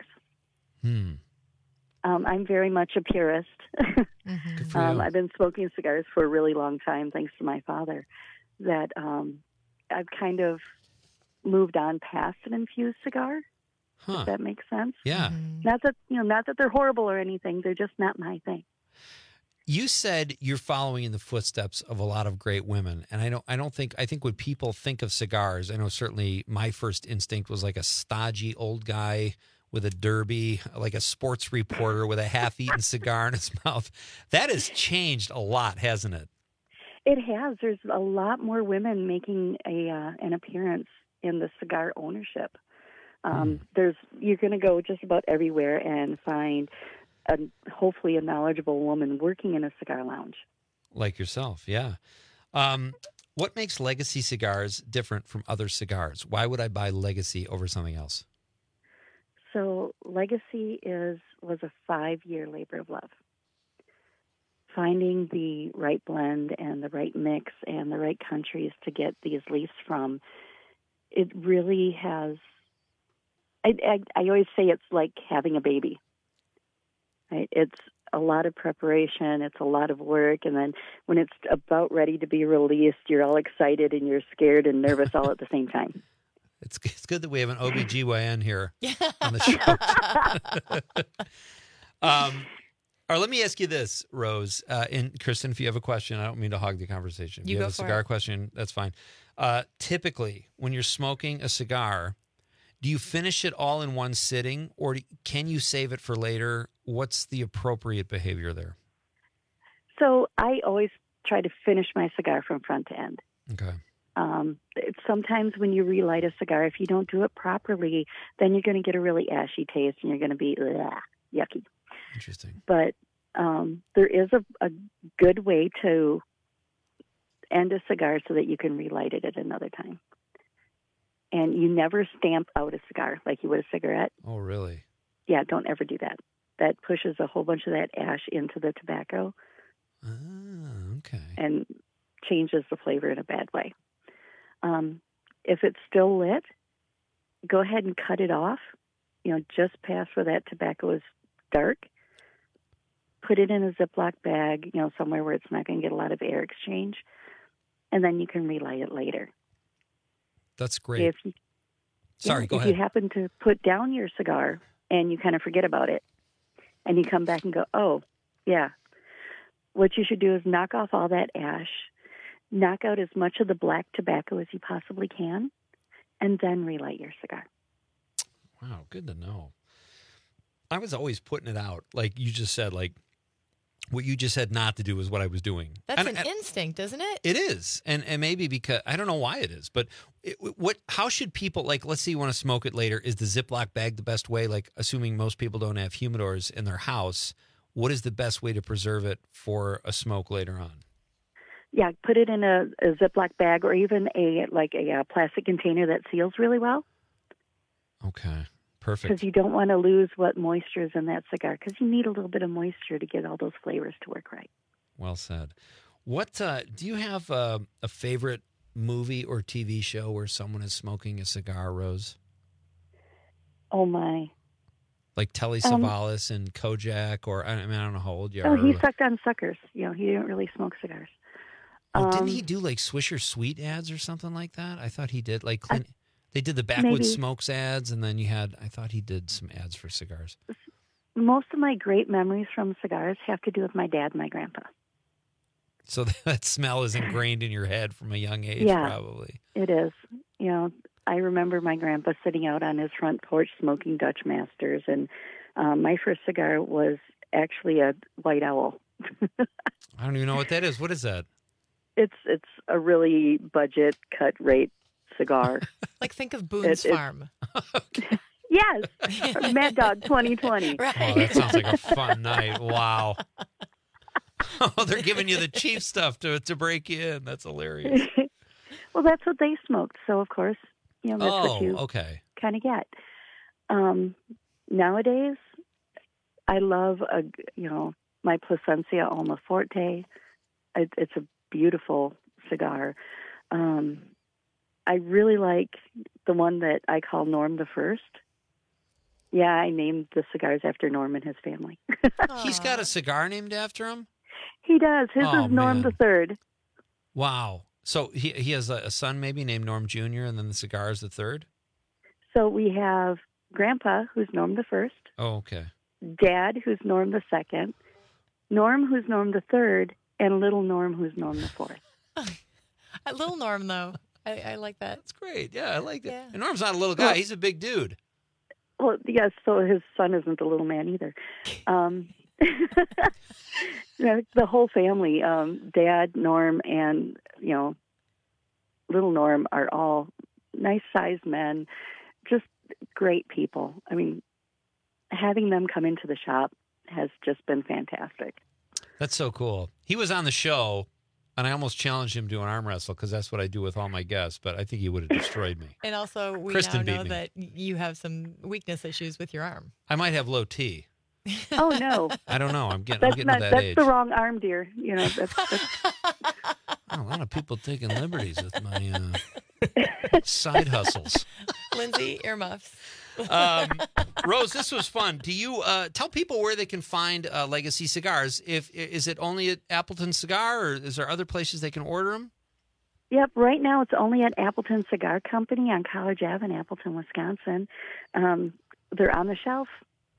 I'm very much a purist. Good for you. I've been smoking cigars for a really long time, thanks to my father, that I've kind of moved on past an infused cigar. If that makes sense. Yeah. Not that they're horrible or anything. They're just not my thing. You said you're following in the footsteps of a lot of great women, and I think when people think of cigars, I know certainly my first instinct was like a stodgy old guy with a derby, like a sports reporter with a half-eaten cigar in his mouth. That has changed a lot, hasn't it? It has. There's a lot more women making an appearance in the cigar ownership. You're going to go just about everywhere and find hopefully a knowledgeable woman working in a cigar lounge. Like yourself, yeah. What makes Legacy cigars different from other cigars? Why would I buy Legacy over something else? So Legacy was a 5-year labor of love. Finding the right blend and the right mix and the right countries to get these leaves from, it really has, I always say it's like having a baby. Right? It's a lot of preparation, it's a lot of work, and then when it's about ready to be released, you're all excited and you're scared and nervous all at the same time. It's good that we have an OBGYN here on the show. All right, let me ask you this, Rose. And Kristen, if you have a question, I don't mean to hog the conversation. If you have a cigar question, that's fine. Typically, when you're smoking a cigar, do you finish it all in one sitting, or can you save it for later? What's the appropriate behavior there? So I always try to finish my cigar from front to end. Okay. Sometimes when you relight a cigar, if you don't do it properly, then you're going to get a really ashy taste and you're going to be yucky. Interesting. But there is a good way to end a cigar so that you can relight it at another time. And you never stamp out a cigar like you would a cigarette. Oh, really? Yeah, don't ever do that. That pushes a whole bunch of that ash into the tobacco. Okay. And changes the flavor in a bad way. If it's still lit, go ahead and cut it off, just past where that tobacco is dark. Put it in a Ziploc bag, somewhere where it's not going to get a lot of air exchange. And then you can relight it later. That's great. Go ahead. If you happen to put down your cigar and you kind of forget about it, and you come back and go, oh, yeah, what you should do is knock off all that ash, knock out as much of the black tobacco as you possibly can, and then relight your cigar. Wow, good to know. I was always putting it out, like you just said, like what you just said not to do is what I was doing. That's an instinct, isn't it? It is. And maybe because, I don't know why it is, but how should people, like, let's say you want to smoke it later, is the Ziploc bag the best way? Like, assuming most people don't have humidors in their house, what is the best way to preserve it for a smoke later on? Yeah, put it in a Ziploc bag or even a plastic container that seals really well. Okay, perfect. Because you don't want to lose what moisture is in that cigar, because you need a little bit of moisture to get all those flavors to work right. Well said. What do you have a favorite movie or TV show where someone is smoking a cigar, Rose? Oh, my. Like Telly Savalas and Kojak, or I don't know how old you are. Oh, he sucked on suckers. He didn't really smoke cigars. Oh, didn't he do like Swisher Sweet ads or something like that? I thought he did. Like they did the Backwoods Smokes ads, and then I thought he did some ads for cigars. Most of my great memories from cigars have to do with my dad and my grandpa. So that smell is ingrained in your head from a young age, probably. It is. I remember my grandpa sitting out on his front porch smoking Dutch Masters, and my first cigar was actually a White Owl. I don't even know what that is. What is that? It's a really budget cut rate cigar. Like think of Boone's Farm. Yes, Mad Dog 2020. Right. Oh, that sounds like a fun night. Wow. Oh, they're giving you the cheap stuff to break you in. That's hilarious. Well, that's what they smoked, so of course, that's what you kind of get. Nowadays, I love my Plasencia Alma Forte. It's a beautiful cigar. I really like the one that I call Norm the First. Yeah, I named the cigars after Norm and his family. He's got a cigar named after him? He does. His is Norm the Third. Wow. So he has a son maybe named Norm Jr., and then the cigar is the third? So we have Grandpa, who's Norm the First. Oh, okay. Dad, who's Norm the Second. Norm, who's Norm the Third. And Little Norm, who's Norm the Fourth. Little Norm, though. I like that. That's great. Yeah, I like it. Yeah. And Norm's not a little guy. He's a big dude. Well, yes, so his son isn't a little man either. The whole family, Dad, Norm, and, Little Norm are all nice-sized men, just great people. I mean, having them come into the shop has just been fantastic. That's so cool. He was on the show, and I almost challenged him to an arm wrestle because that's what I do with all my guests, but I think he would have destroyed me. And also, we Kristen now know beat me. that you have some weakness issues with your arm. I might have low T. Oh, no. I don't know. I'm getting to that age. That's the wrong arm, dear. That's a lot of people taking liberties with my side hustles. Lindsay, earmuffs. Rose, this was fun. Do you tell people where they can find Legacy cigars? Is it only at Appleton Cigar, or is there other places they can order them? Yep. Right now, it's only at Appleton Cigar Company on College Ave in Appleton, Wisconsin. They're on the shelf.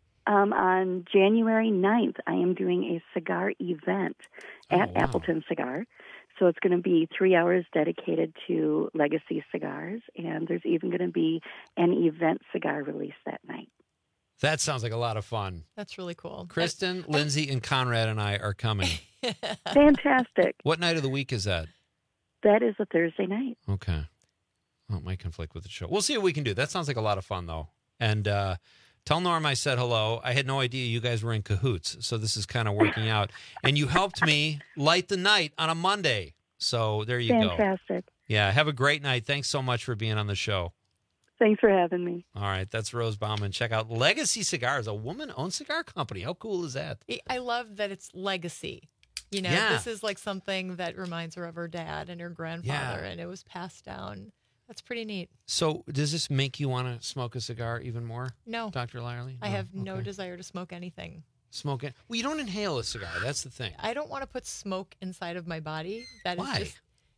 On January 9th, I am doing a cigar event at Appleton Cigar. So it's going to be 3 hours dedicated to Legacy cigars, and there's even going to be an event cigar release that night. That sounds like a lot of fun. That's really cool. Kristen, Lindsay, and Conrad and I are coming. Fantastic. What night of the week is that? That is a Thursday night. Okay. Well, it might conflict with the show. We'll see what we can do. That sounds like a lot of fun, though. And tell Norm I said hello. I had no idea you guys were in cahoots, so this is kind of working out. And you helped me light the night on a Monday. So there you go. Fantastic. Yeah, have a great night. Thanks so much for being on the show. Thanks for having me. All right, that's Rose Bauman. Check out Legacy Cigars, a woman-owned cigar company. How cool is that? I love that it's legacy. This is like something that reminds her of her dad and her grandfather, and it was passed down. That's pretty neat. So does this make you want to smoke a cigar even more? No. Dr. Lyerly? I have no desire to smoke anything. Smoke it? Well, you don't inhale a cigar. That's the thing. I don't want to put smoke inside of my body. Why?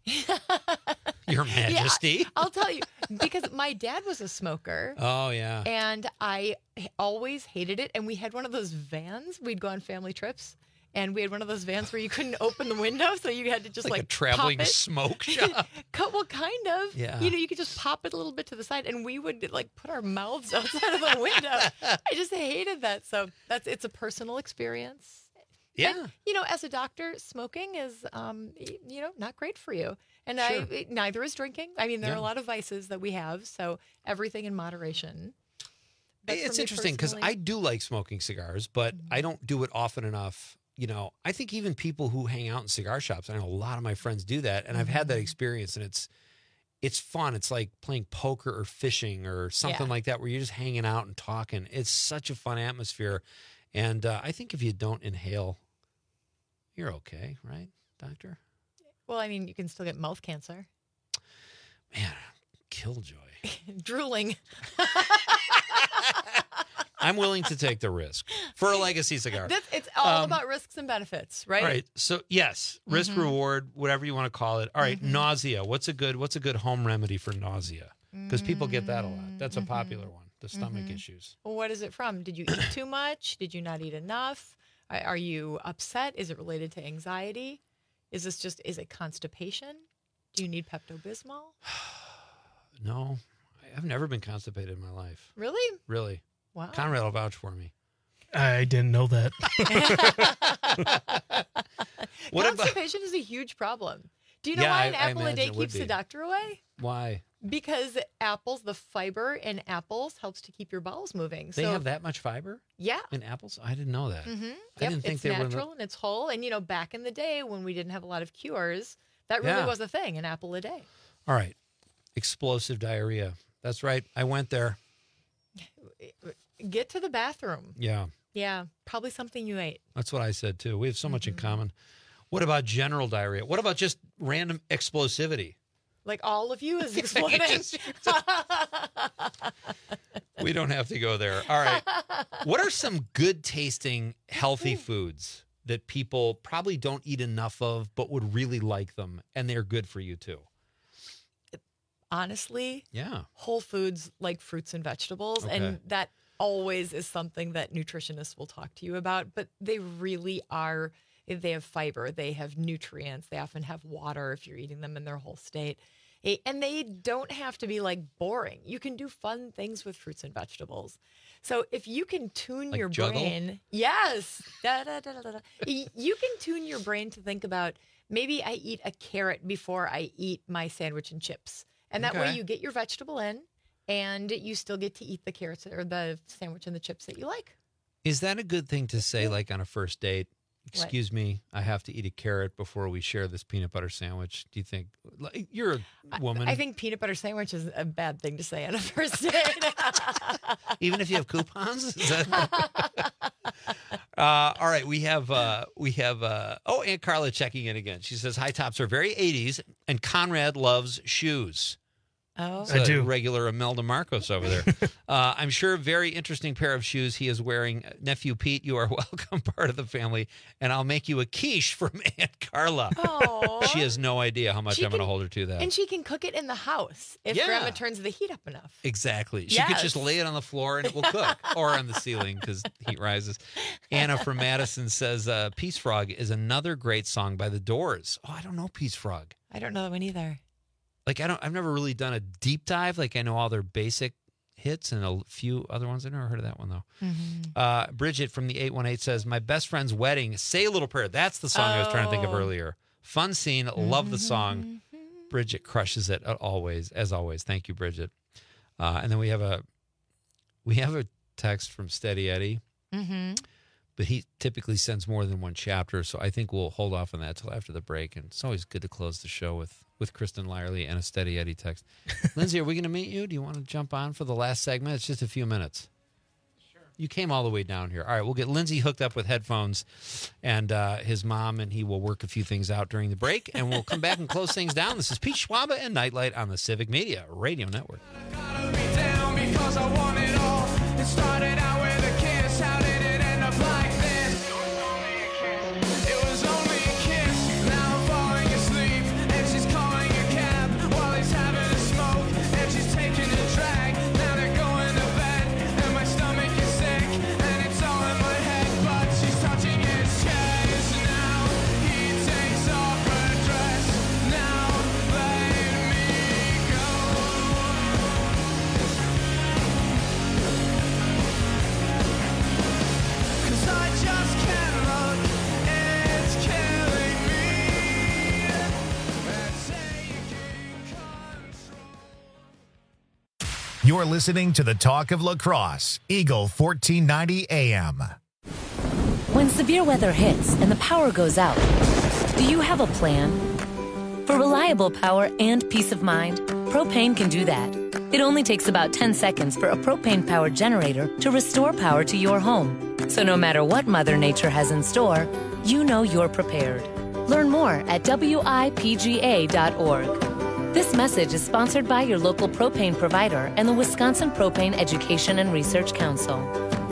Your Majesty. Yeah, I'll tell you, because my dad was a smoker. Oh, yeah. And I always hated it. And we had one of those vans. We'd go on family trips. And we had one of those vans where you couldn't open the window, so you had to just like a traveling pop it. smoke shop. Well, kind of. Yeah. You could just pop it a little bit to the side, and we would like put our mouths outside of the window. I just hated that. So it's a personal experience. Yeah. And, as a doctor, smoking is, not great for you. And Sure. neither is drinking. I mean, there are a lot of vices that we have, so everything in moderation. But It's for me interesting because personally- I do like smoking cigars, but I don't do it often enough. I think even people who hang out in cigar shops, I know a lot of my friends do that, and I've had that experience, and it's fun. It's like playing poker or fishing or something like that, where you're just hanging out and talking. It's such a fun atmosphere, and I think if you don't inhale, you're okay, right, doctor? Well, I mean, you can still get mouth cancer. Man, killjoy. Drooling. I'm willing to take the risk for a legacy cigar. It's all about risks and benefits, right? All right. So yes, risk reward, whatever you want to call it. All right, nausea. What's a good home remedy for nausea? Because people get that a lot. That's a popular one. The stomach issues. Well, what is it from? Did you eat too much? Did you not eat enough? Are you upset? Is it related to anxiety? Is it constipation? Do you need Pepto-Bismol? No, I've never been constipated in my life. Really? Really. Wow. Conrad will vouch for me. I didn't know that. Constipation is a huge problem. Do you know why an apple a day keeps the doctor away? Why? Because apples, the fiber in apples helps to keep your bowels moving. They have that much fiber? Yeah. In apples? I didn't know that. Mm-hmm. I didn't think it's they were natural and it's whole. And, back in the day when we didn't have a lot of cures, that really was a thing, an apple a day. All right. Explosive diarrhea. That's right. I went there. Get to the bathroom. Yeah. Yeah. Probably something you ate. That's what I said, too. We have so much in common. What about general diarrhea? What about just random explosivity? Like all of you is exploding. We don't have to go there. All right. What are some good tasting, healthy foods that people probably don't eat enough of, but would really like them, and they're good for you too? Honestly, yeah, whole foods like fruits and vegetables. Okay. And that always is something that nutritionists will talk to you about, but they really are. They have fiber, they have nutrients, they often have water if you're eating them in their whole state. And they don't have to be like boring. You can do fun things with fruits and vegetables. So if you can tune your brain, yes, you can tune your brain to think about, maybe I eat a carrot before I eat my sandwich and chips. And that way you get your vegetable in and you still get to eat the carrots or the sandwich and the chips that you like. Is that a good thing to say, like on a first date? Excuse me, I have to eat a carrot before we share this peanut butter sandwich. Do you think you're a woman? I think peanut butter sandwich is a bad thing to say on a first date. Even if you have coupons? Is that... all right, we have Aunt Carla checking in again. She says, "High tops are very 80s, and Conrad loves shoes." Oh, I do. Regular Imelda Marcos over there. I'm sure a very interesting pair of shoes he is wearing. Nephew Pete, you are welcome, part of the family, and I'll make you a quiche from Aunt Carla. Aww. She has no idea how much I'm going to hold her to that. And she can cook it in the house if Grandma turns the heat up enough. Exactly. She could just lay it on the floor and it will cook, or on the ceiling because heat rises. Anna from Madison says, Peace Frog is another great song by The Doors. Oh, I don't know Peace Frog. I don't know that one either. Like, I've never really done a deep dive. Like, I know all their basic hits and a few other ones. I've never heard of that one, though. Mm-hmm. Bridget from the 818 says, my best friend's wedding, Say a Little Prayer. That's the song I was trying to think of earlier. Fun scene. Love the song. Bridget crushes it always, as always. Thank you, Bridget. And then we have a text from Steady Eddie. Mm-hmm. But he typically sends more than one chapter, so I think we'll hold off on that till after the break. And it's always good to close the show with Kristen Lyerly and a Steady Eddie text. Lindsay, are we going to meet you? Do you want to jump on for the last segment? It's just a few minutes. Sure. You came all the way down here. All right, we'll get Lindsay hooked up with headphones and his mom, and he will work a few things out during the break, and we'll come back and close things down. This is Pete Schwaba and Nightlight on the Civic Media Radio Network. It started out with a kiss. How did it end up like this? It was only a kiss. Now I'm falling asleep, and she's calling a cab while he's having a smoke, and she's taking a drag. Now they're going to bed, and my stomach is sick, and it's all in my head. But she's touching his chest. Now he takes off her dress. Now let me go. I just can't look, it's killing me. You're listening to the Talk of La Crosse, Eagle 1490 AM. When severe weather hits and the power goes out, do you have a plan? For reliable power and peace of mind, Propane can do that. It only takes about 10 seconds for a propane-powered generator to restore power to your home. So no matter what Mother Nature has in store, you know you're prepared. Learn more at WIPGA.org. This message is sponsored by your local propane provider and the Wisconsin Propane Education and Research Council.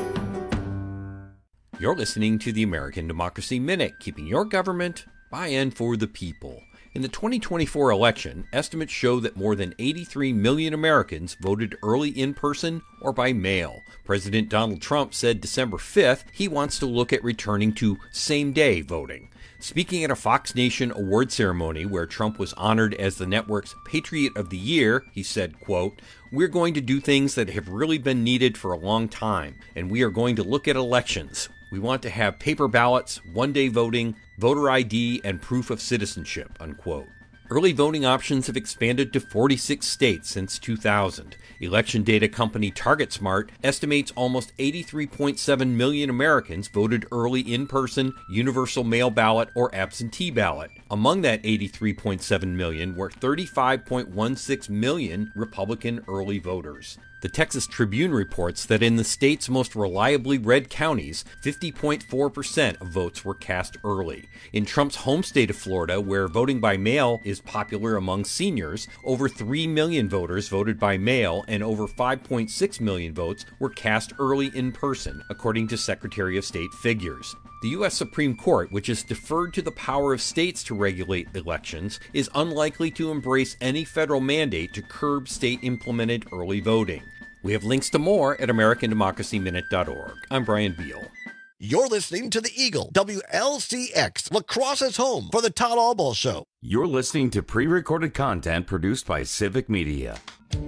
You're listening to the American Democracy Minute, keeping your government by and for the people. In the 2024 election, estimates show that more than 83 million Americans voted early in person or by mail. President Donald Trump said December 5th he wants to look at returning to same-day voting. Speaking at a Fox Nation award ceremony where Trump was honored as the network's Patriot of the Year, he said, quote, "We're going to do things that have really been needed for a long time, and we are going to look at elections. We want to have paper ballots, one-day voting, voter ID, and proof of citizenship," unquote. Early voting options have expanded to 46 states since 2000. Election data company TargetSmart estimates almost 83.7 million Americans voted early in-person, universal mail ballot, or absentee ballot. Among that 83.7 million were 35.16 million Republican early voters. The Texas Tribune reports that in the state's most reliably red counties, 50.4% of votes were cast early. In Trump's home state of Florida, where voting by mail is popular among seniors, over 3 million voters voted by mail and over 5.6 million votes were cast early in person, according to Secretary of State figures. The U.S. Supreme Court, which is deferred to the power of states to regulate elections, is unlikely to embrace any federal mandate to curb state-implemented early voting. We have links to more at AmericanDemocracyMinute.org. I'm Brian Beal. You're listening to The Eagle, WLCX, Lacrosse's home for the Todd Albaugh Show. You're listening to pre-recorded content produced by Civic Media.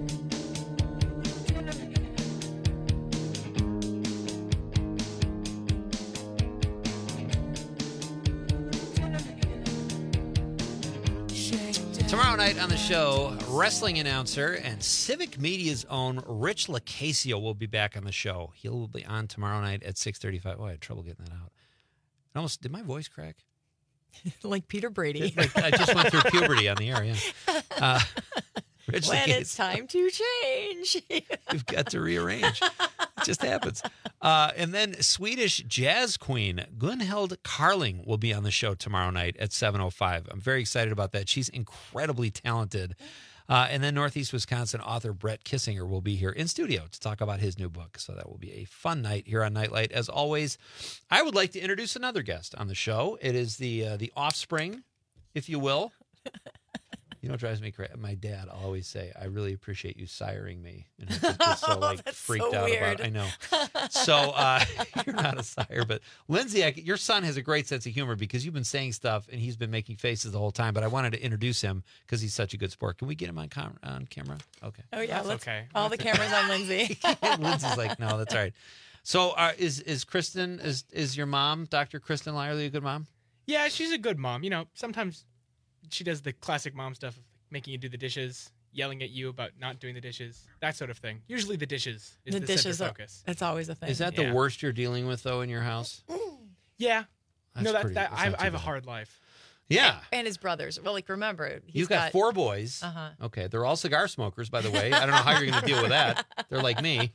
Tomorrow night on the show, wrestling announcer and Civic Media's own Rich Lacasio will be back on the show. He'll be on tomorrow night at 6:35. Oh, I had trouble getting that out. Did my voice crack? Like Peter Brady. I just went through puberty on the air, yeah. Rich When Lacasio. it's time to change. You've got to rearrange. It just happens. And then Swedish jazz queen Gunhild Carling will be on the show tomorrow night at 7:05. I'm very excited about that. She's incredibly talented. And then Northeast Wisconsin author Brett Kissinger will be here in studio to talk about his new book. So that will be a fun night here on Nightlight. As always, I would like to introduce another guest on the show. It is the offspring, if you will. You know what drives me crazy? My dad always say, "I really appreciate you siring me." And he's just so freaked out weird. about it. I know. So you're not a sire, but Lindsay, your son has a great sense of humor because you've been saying stuff and he's been making faces the whole time. But I wanted to introduce him because he's such a good sport. Can we get him on camera? Okay. Oh yeah, That's okay. All the cameras on Lindsay. Lindsay's like, no, that's all right. So is Kristen is your mom, Dr. Kristen Lyerly, a good mom? Yeah, she's a good mom. You know, sometimes she does the classic mom stuff of making you do the dishes, yelling at you about not doing the dishes, that sort of thing. Usually the dishes is the center focus. That's always a thing. Is that the worst you're dealing with, though, in your house? Yeah. That's I have a hard life. Yeah. And his brothers. Well, remember, You've got 4 boys. Uh-huh. Okay. They're all cigar smokers, by the way. I don't know how you're going to deal with that. They're like me.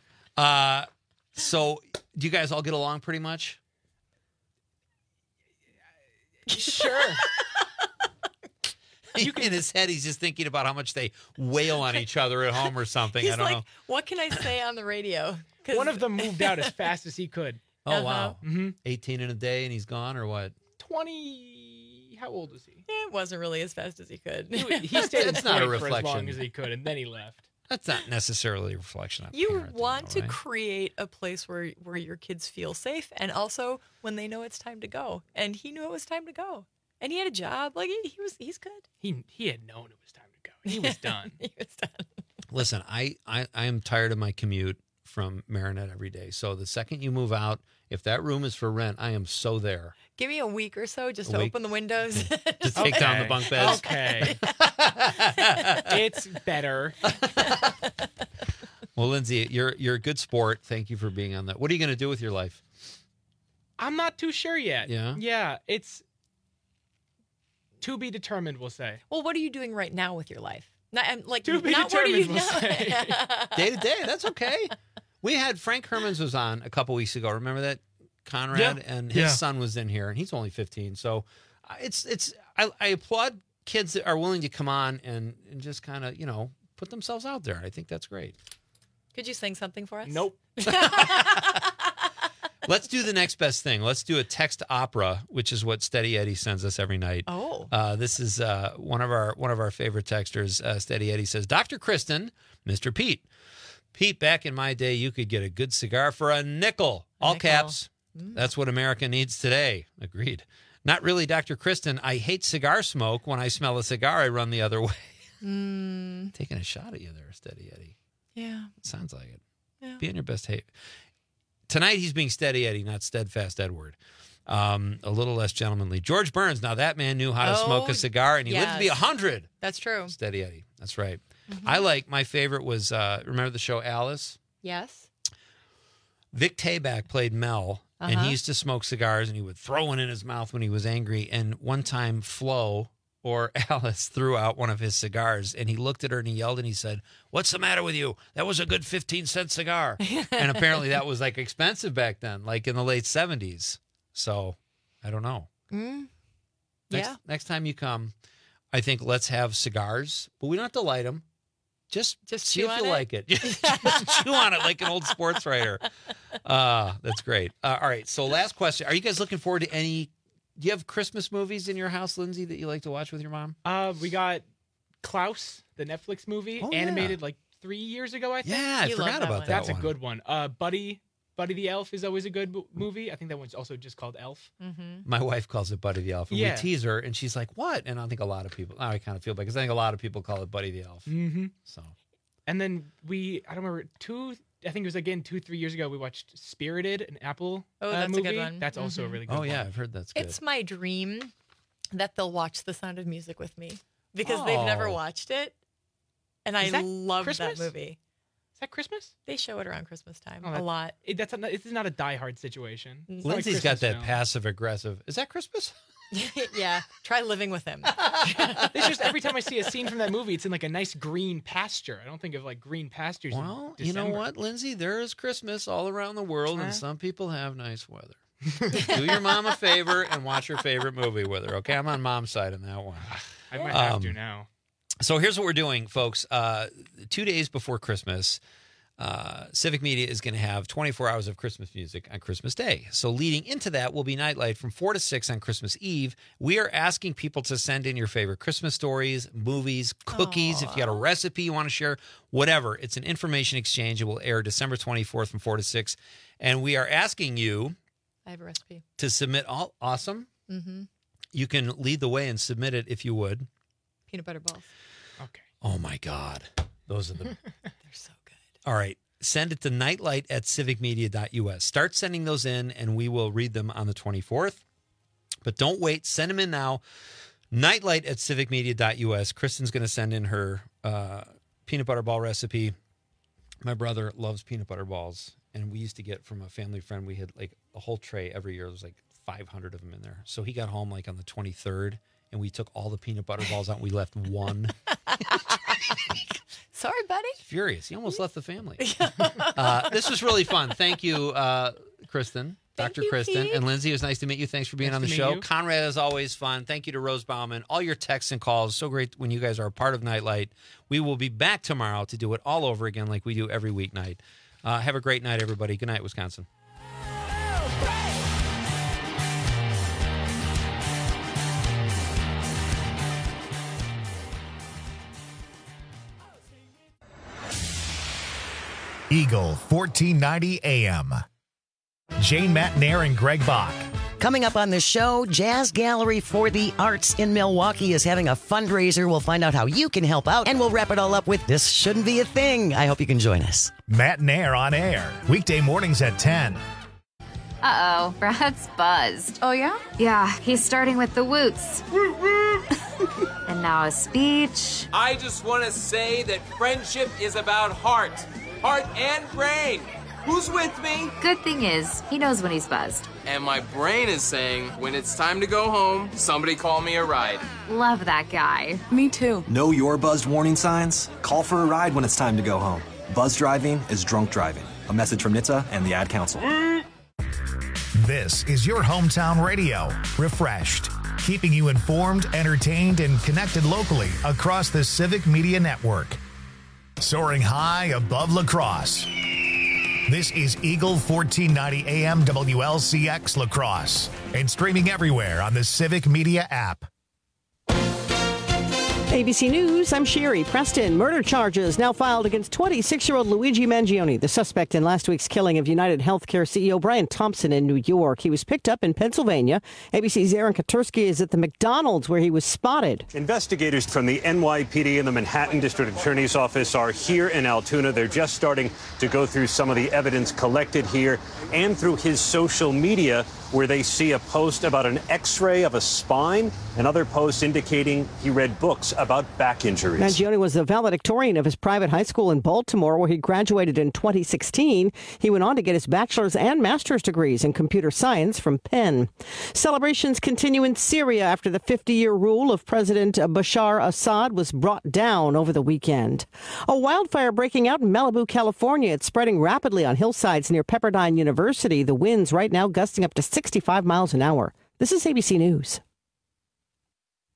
So do you guys all get along pretty much? Sure. In his head, he's just thinking about how much they wail on each other at home or something. He's I don't know. What can I say on the radio? One of them moved out as fast as he could. Oh, wow. 18 in a day and he's gone, or what? 20. How old was he? It wasn't really as fast as he could. He stayed in That's not a flight for as reflection. long as he could, and then he left. That's not necessarily a reflection of You parenting, want though, to right? create a place where your kids feel safe, and also when they know it's time to go. And he knew it was time to go, and he had a job. He's good. He had known it was time to go. He was done. He was done. Listen, I am tired of my commute from Marinette every day. So the second you move out, if that room is for rent, I am so there. Give me a week or so just A to week? open the windows. To take down the bunk beds. Okay. It's better. Well, Lindsay, you're a good sport. Thank you for being on that. What are you going to do with your life? I'm not too sure yet. Yeah? Yeah, it's to be determined, we'll say. Well, what are you doing right now with your life? Not, To be not what are determined, you we'll say. Day to day, that's okay. We had Frank Hermans was on a couple weeks ago. Remember that, Conrad? Yeah. And his son was in here, and he's only 15. So I applaud kids that are willing to come on and just kind of, put themselves out there. I think that's great. Could you sing something for us? Nope. Let's do the next best thing. Let's do a text opera, which is what Steady Eddie sends us every night. Oh. This is one of our favorite texters. Steady Eddie says, Dr. Kristen, Mr. Pete. Pete, back in my day, you could get a good cigar for a nickel. All caps. That's what America needs today. Agreed. Not really, Dr. Kristen. I hate cigar smoke. When I smell a cigar, I run the other way. Taking a shot at you there, Steady Eddie. Yeah. Sounds like it. Yeah. Be on your best behavior. Tonight, he's being Steady Eddie, not Steadfast Edward. A little less gentlemanly. George Burns. Now, that man knew how to smoke a cigar, and he lived to be 100. That's true. Steady Eddie. That's right. My favorite was, remember the show Alice? Yes. Vic Tayback played Mel, and he used to smoke cigars, and he would throw one in his mouth when he was angry. And one time, Flo, or Alice, threw out one of his cigars, and he looked at her and he yelled and he said, "What's the matter with you? That was a good 15-cent cigar." And apparently that was like expensive back then, like in the late 70s. So I don't know. Next time you come, I think let's have cigars, but we don't have to light them. Just see if you like it. Just chew on it like an old sports writer. That's great. All right. So last question. Are you guys looking forward to any? Do you have Christmas movies in your house, Lindsay, that you like to watch with your mom? We got Klaus, the Netflix movie, animated like 3 years ago, I think. Yeah, I forgot about that. That's a good one. Buddy the Elf is always a good movie. I think that one's also just called Elf. My wife calls it Buddy the Elf. And we tease her, and she's like, "What?" And I think a lot of people, I kind of feel bad because I think a lot of people call it Buddy the Elf. So, and then I don't remember, I think it was again 2-3 years ago, we watched Spirited, an Apple that's movie. a good one. That's also a really good one. Oh, yeah, I've heard that's good. It's my dream that they'll watch The Sound of Music with me because they've never watched it. And I love that movie. Is that Christmas? They show it around Christmas time a lot. It's not a diehard situation. Lindsay's got that passive aggressive. Is that Christmas? Yeah, try living with him. It's just every time I see a scene from that movie, it's in like a nice green pasture. I don't think of like green pastures. Well, you know what, Lindsay? There is Christmas all around the world, and some people have nice weather. Do your mom a favor and watch her favorite movie with her. Okay, I'm on mom's side on that one. I might have to now. So here's what we're doing, folks. 2 days before Christmas, Civic Media is going to have 24 hours of Christmas music on Christmas Day. So leading into that will be Nightlight from 4 to 6 on Christmas Eve. We are asking people to send in your favorite Christmas stories, movies, cookies. If you got a recipe you want to share, whatever. It's an information exchange. It will air December 24th from 4 to 6. And we are asking you I have a recipe to submit. Awesome. You can lead the way and submit it if you would. Peanut butter balls. Okay. Oh, my God. Those are the... They're so good. All right. Send it to nightlight@civicmedia.us. Start sending those in, and we will read them on the 24th. But don't wait. Send them in now. Nightlight@civicmedia.us. Kristen's going to send in her peanut butter ball recipe. My brother loves peanut butter balls, and we used to get from a family friend. We had like a whole tray every year. There was like 500 of them in there. So he got home like on the 23rd, and we took all the peanut butter balls out, and we left one. Sorry, buddy. Furious. He almost left the family. This was really fun. Thank you, Kristen, Dr. Kristen. Pete. And Lindsay, it was nice to meet you. Thanks for being on the show. Conrad is always fun. Thank you to Rose Bauman. All your texts and calls. So great when you guys are a part of Nightlight. We will be back tomorrow to do it all over again like we do every weeknight. Have a great night, everybody. Good night, Wisconsin. Eagle 1490 AM. Jane Matnair and Greg Bach. Coming up on the show, Jazz Gallery for the Arts in Milwaukee is having a fundraiser. We'll find out how you can help out, and we'll wrap it all up with This Shouldn't Be a Thing. I hope you can join us. Matnair on air. Weekday mornings at 10. Uh-oh, Brad's buzzed. Oh, yeah? Yeah, he's starting with the woots. And now a speech. I just want to say that friendship is about heart and brain. Who's with me? Good thing is, he knows when he's buzzed. And my brain is saying, when it's time to go home, somebody call me a ride. Love that guy. Me too. Know your buzzed warning signs? Call for a ride when it's time to go home. Buzz driving is drunk driving. A message from NHTSA and the Ad Council. This is your hometown radio, Refreshed, keeping you informed, entertained, and connected locally across the Civic Media Network. Soaring high above La Crosse. This is Eagle 1490 AM WLCX La Crosse and streaming everywhere on the Civic Media app. ABC News, I'm Sherry Preston. Murder charges now filed against 26-year-old Luigi Mangione, the suspect in last week's killing of United Healthcare CEO Brian Thompson in New York. He was picked up in Pennsylvania. ABC's Aaron Katursky is at the McDonald's where he was spotted. Investigators from the NYPD and the Manhattan District Attorney's Office are here in Altoona. They're just starting to go through some of the evidence collected here and through his social media, where they see a post about an X-ray of a spine and other posts indicating he read books about back injuries. Mangione was the valedictorian of his private high school in Baltimore, where he graduated in 2016. He went on to get his bachelor's and master's degrees in computer science from Penn. Celebrations continue in Syria after the 50-year rule of President Bashar Assad was brought down over the weekend. A wildfire breaking out in Malibu, California. It's spreading rapidly on hillsides near Pepperdine University. The winds right now gusting up to 65 miles an hour. This is ABC News.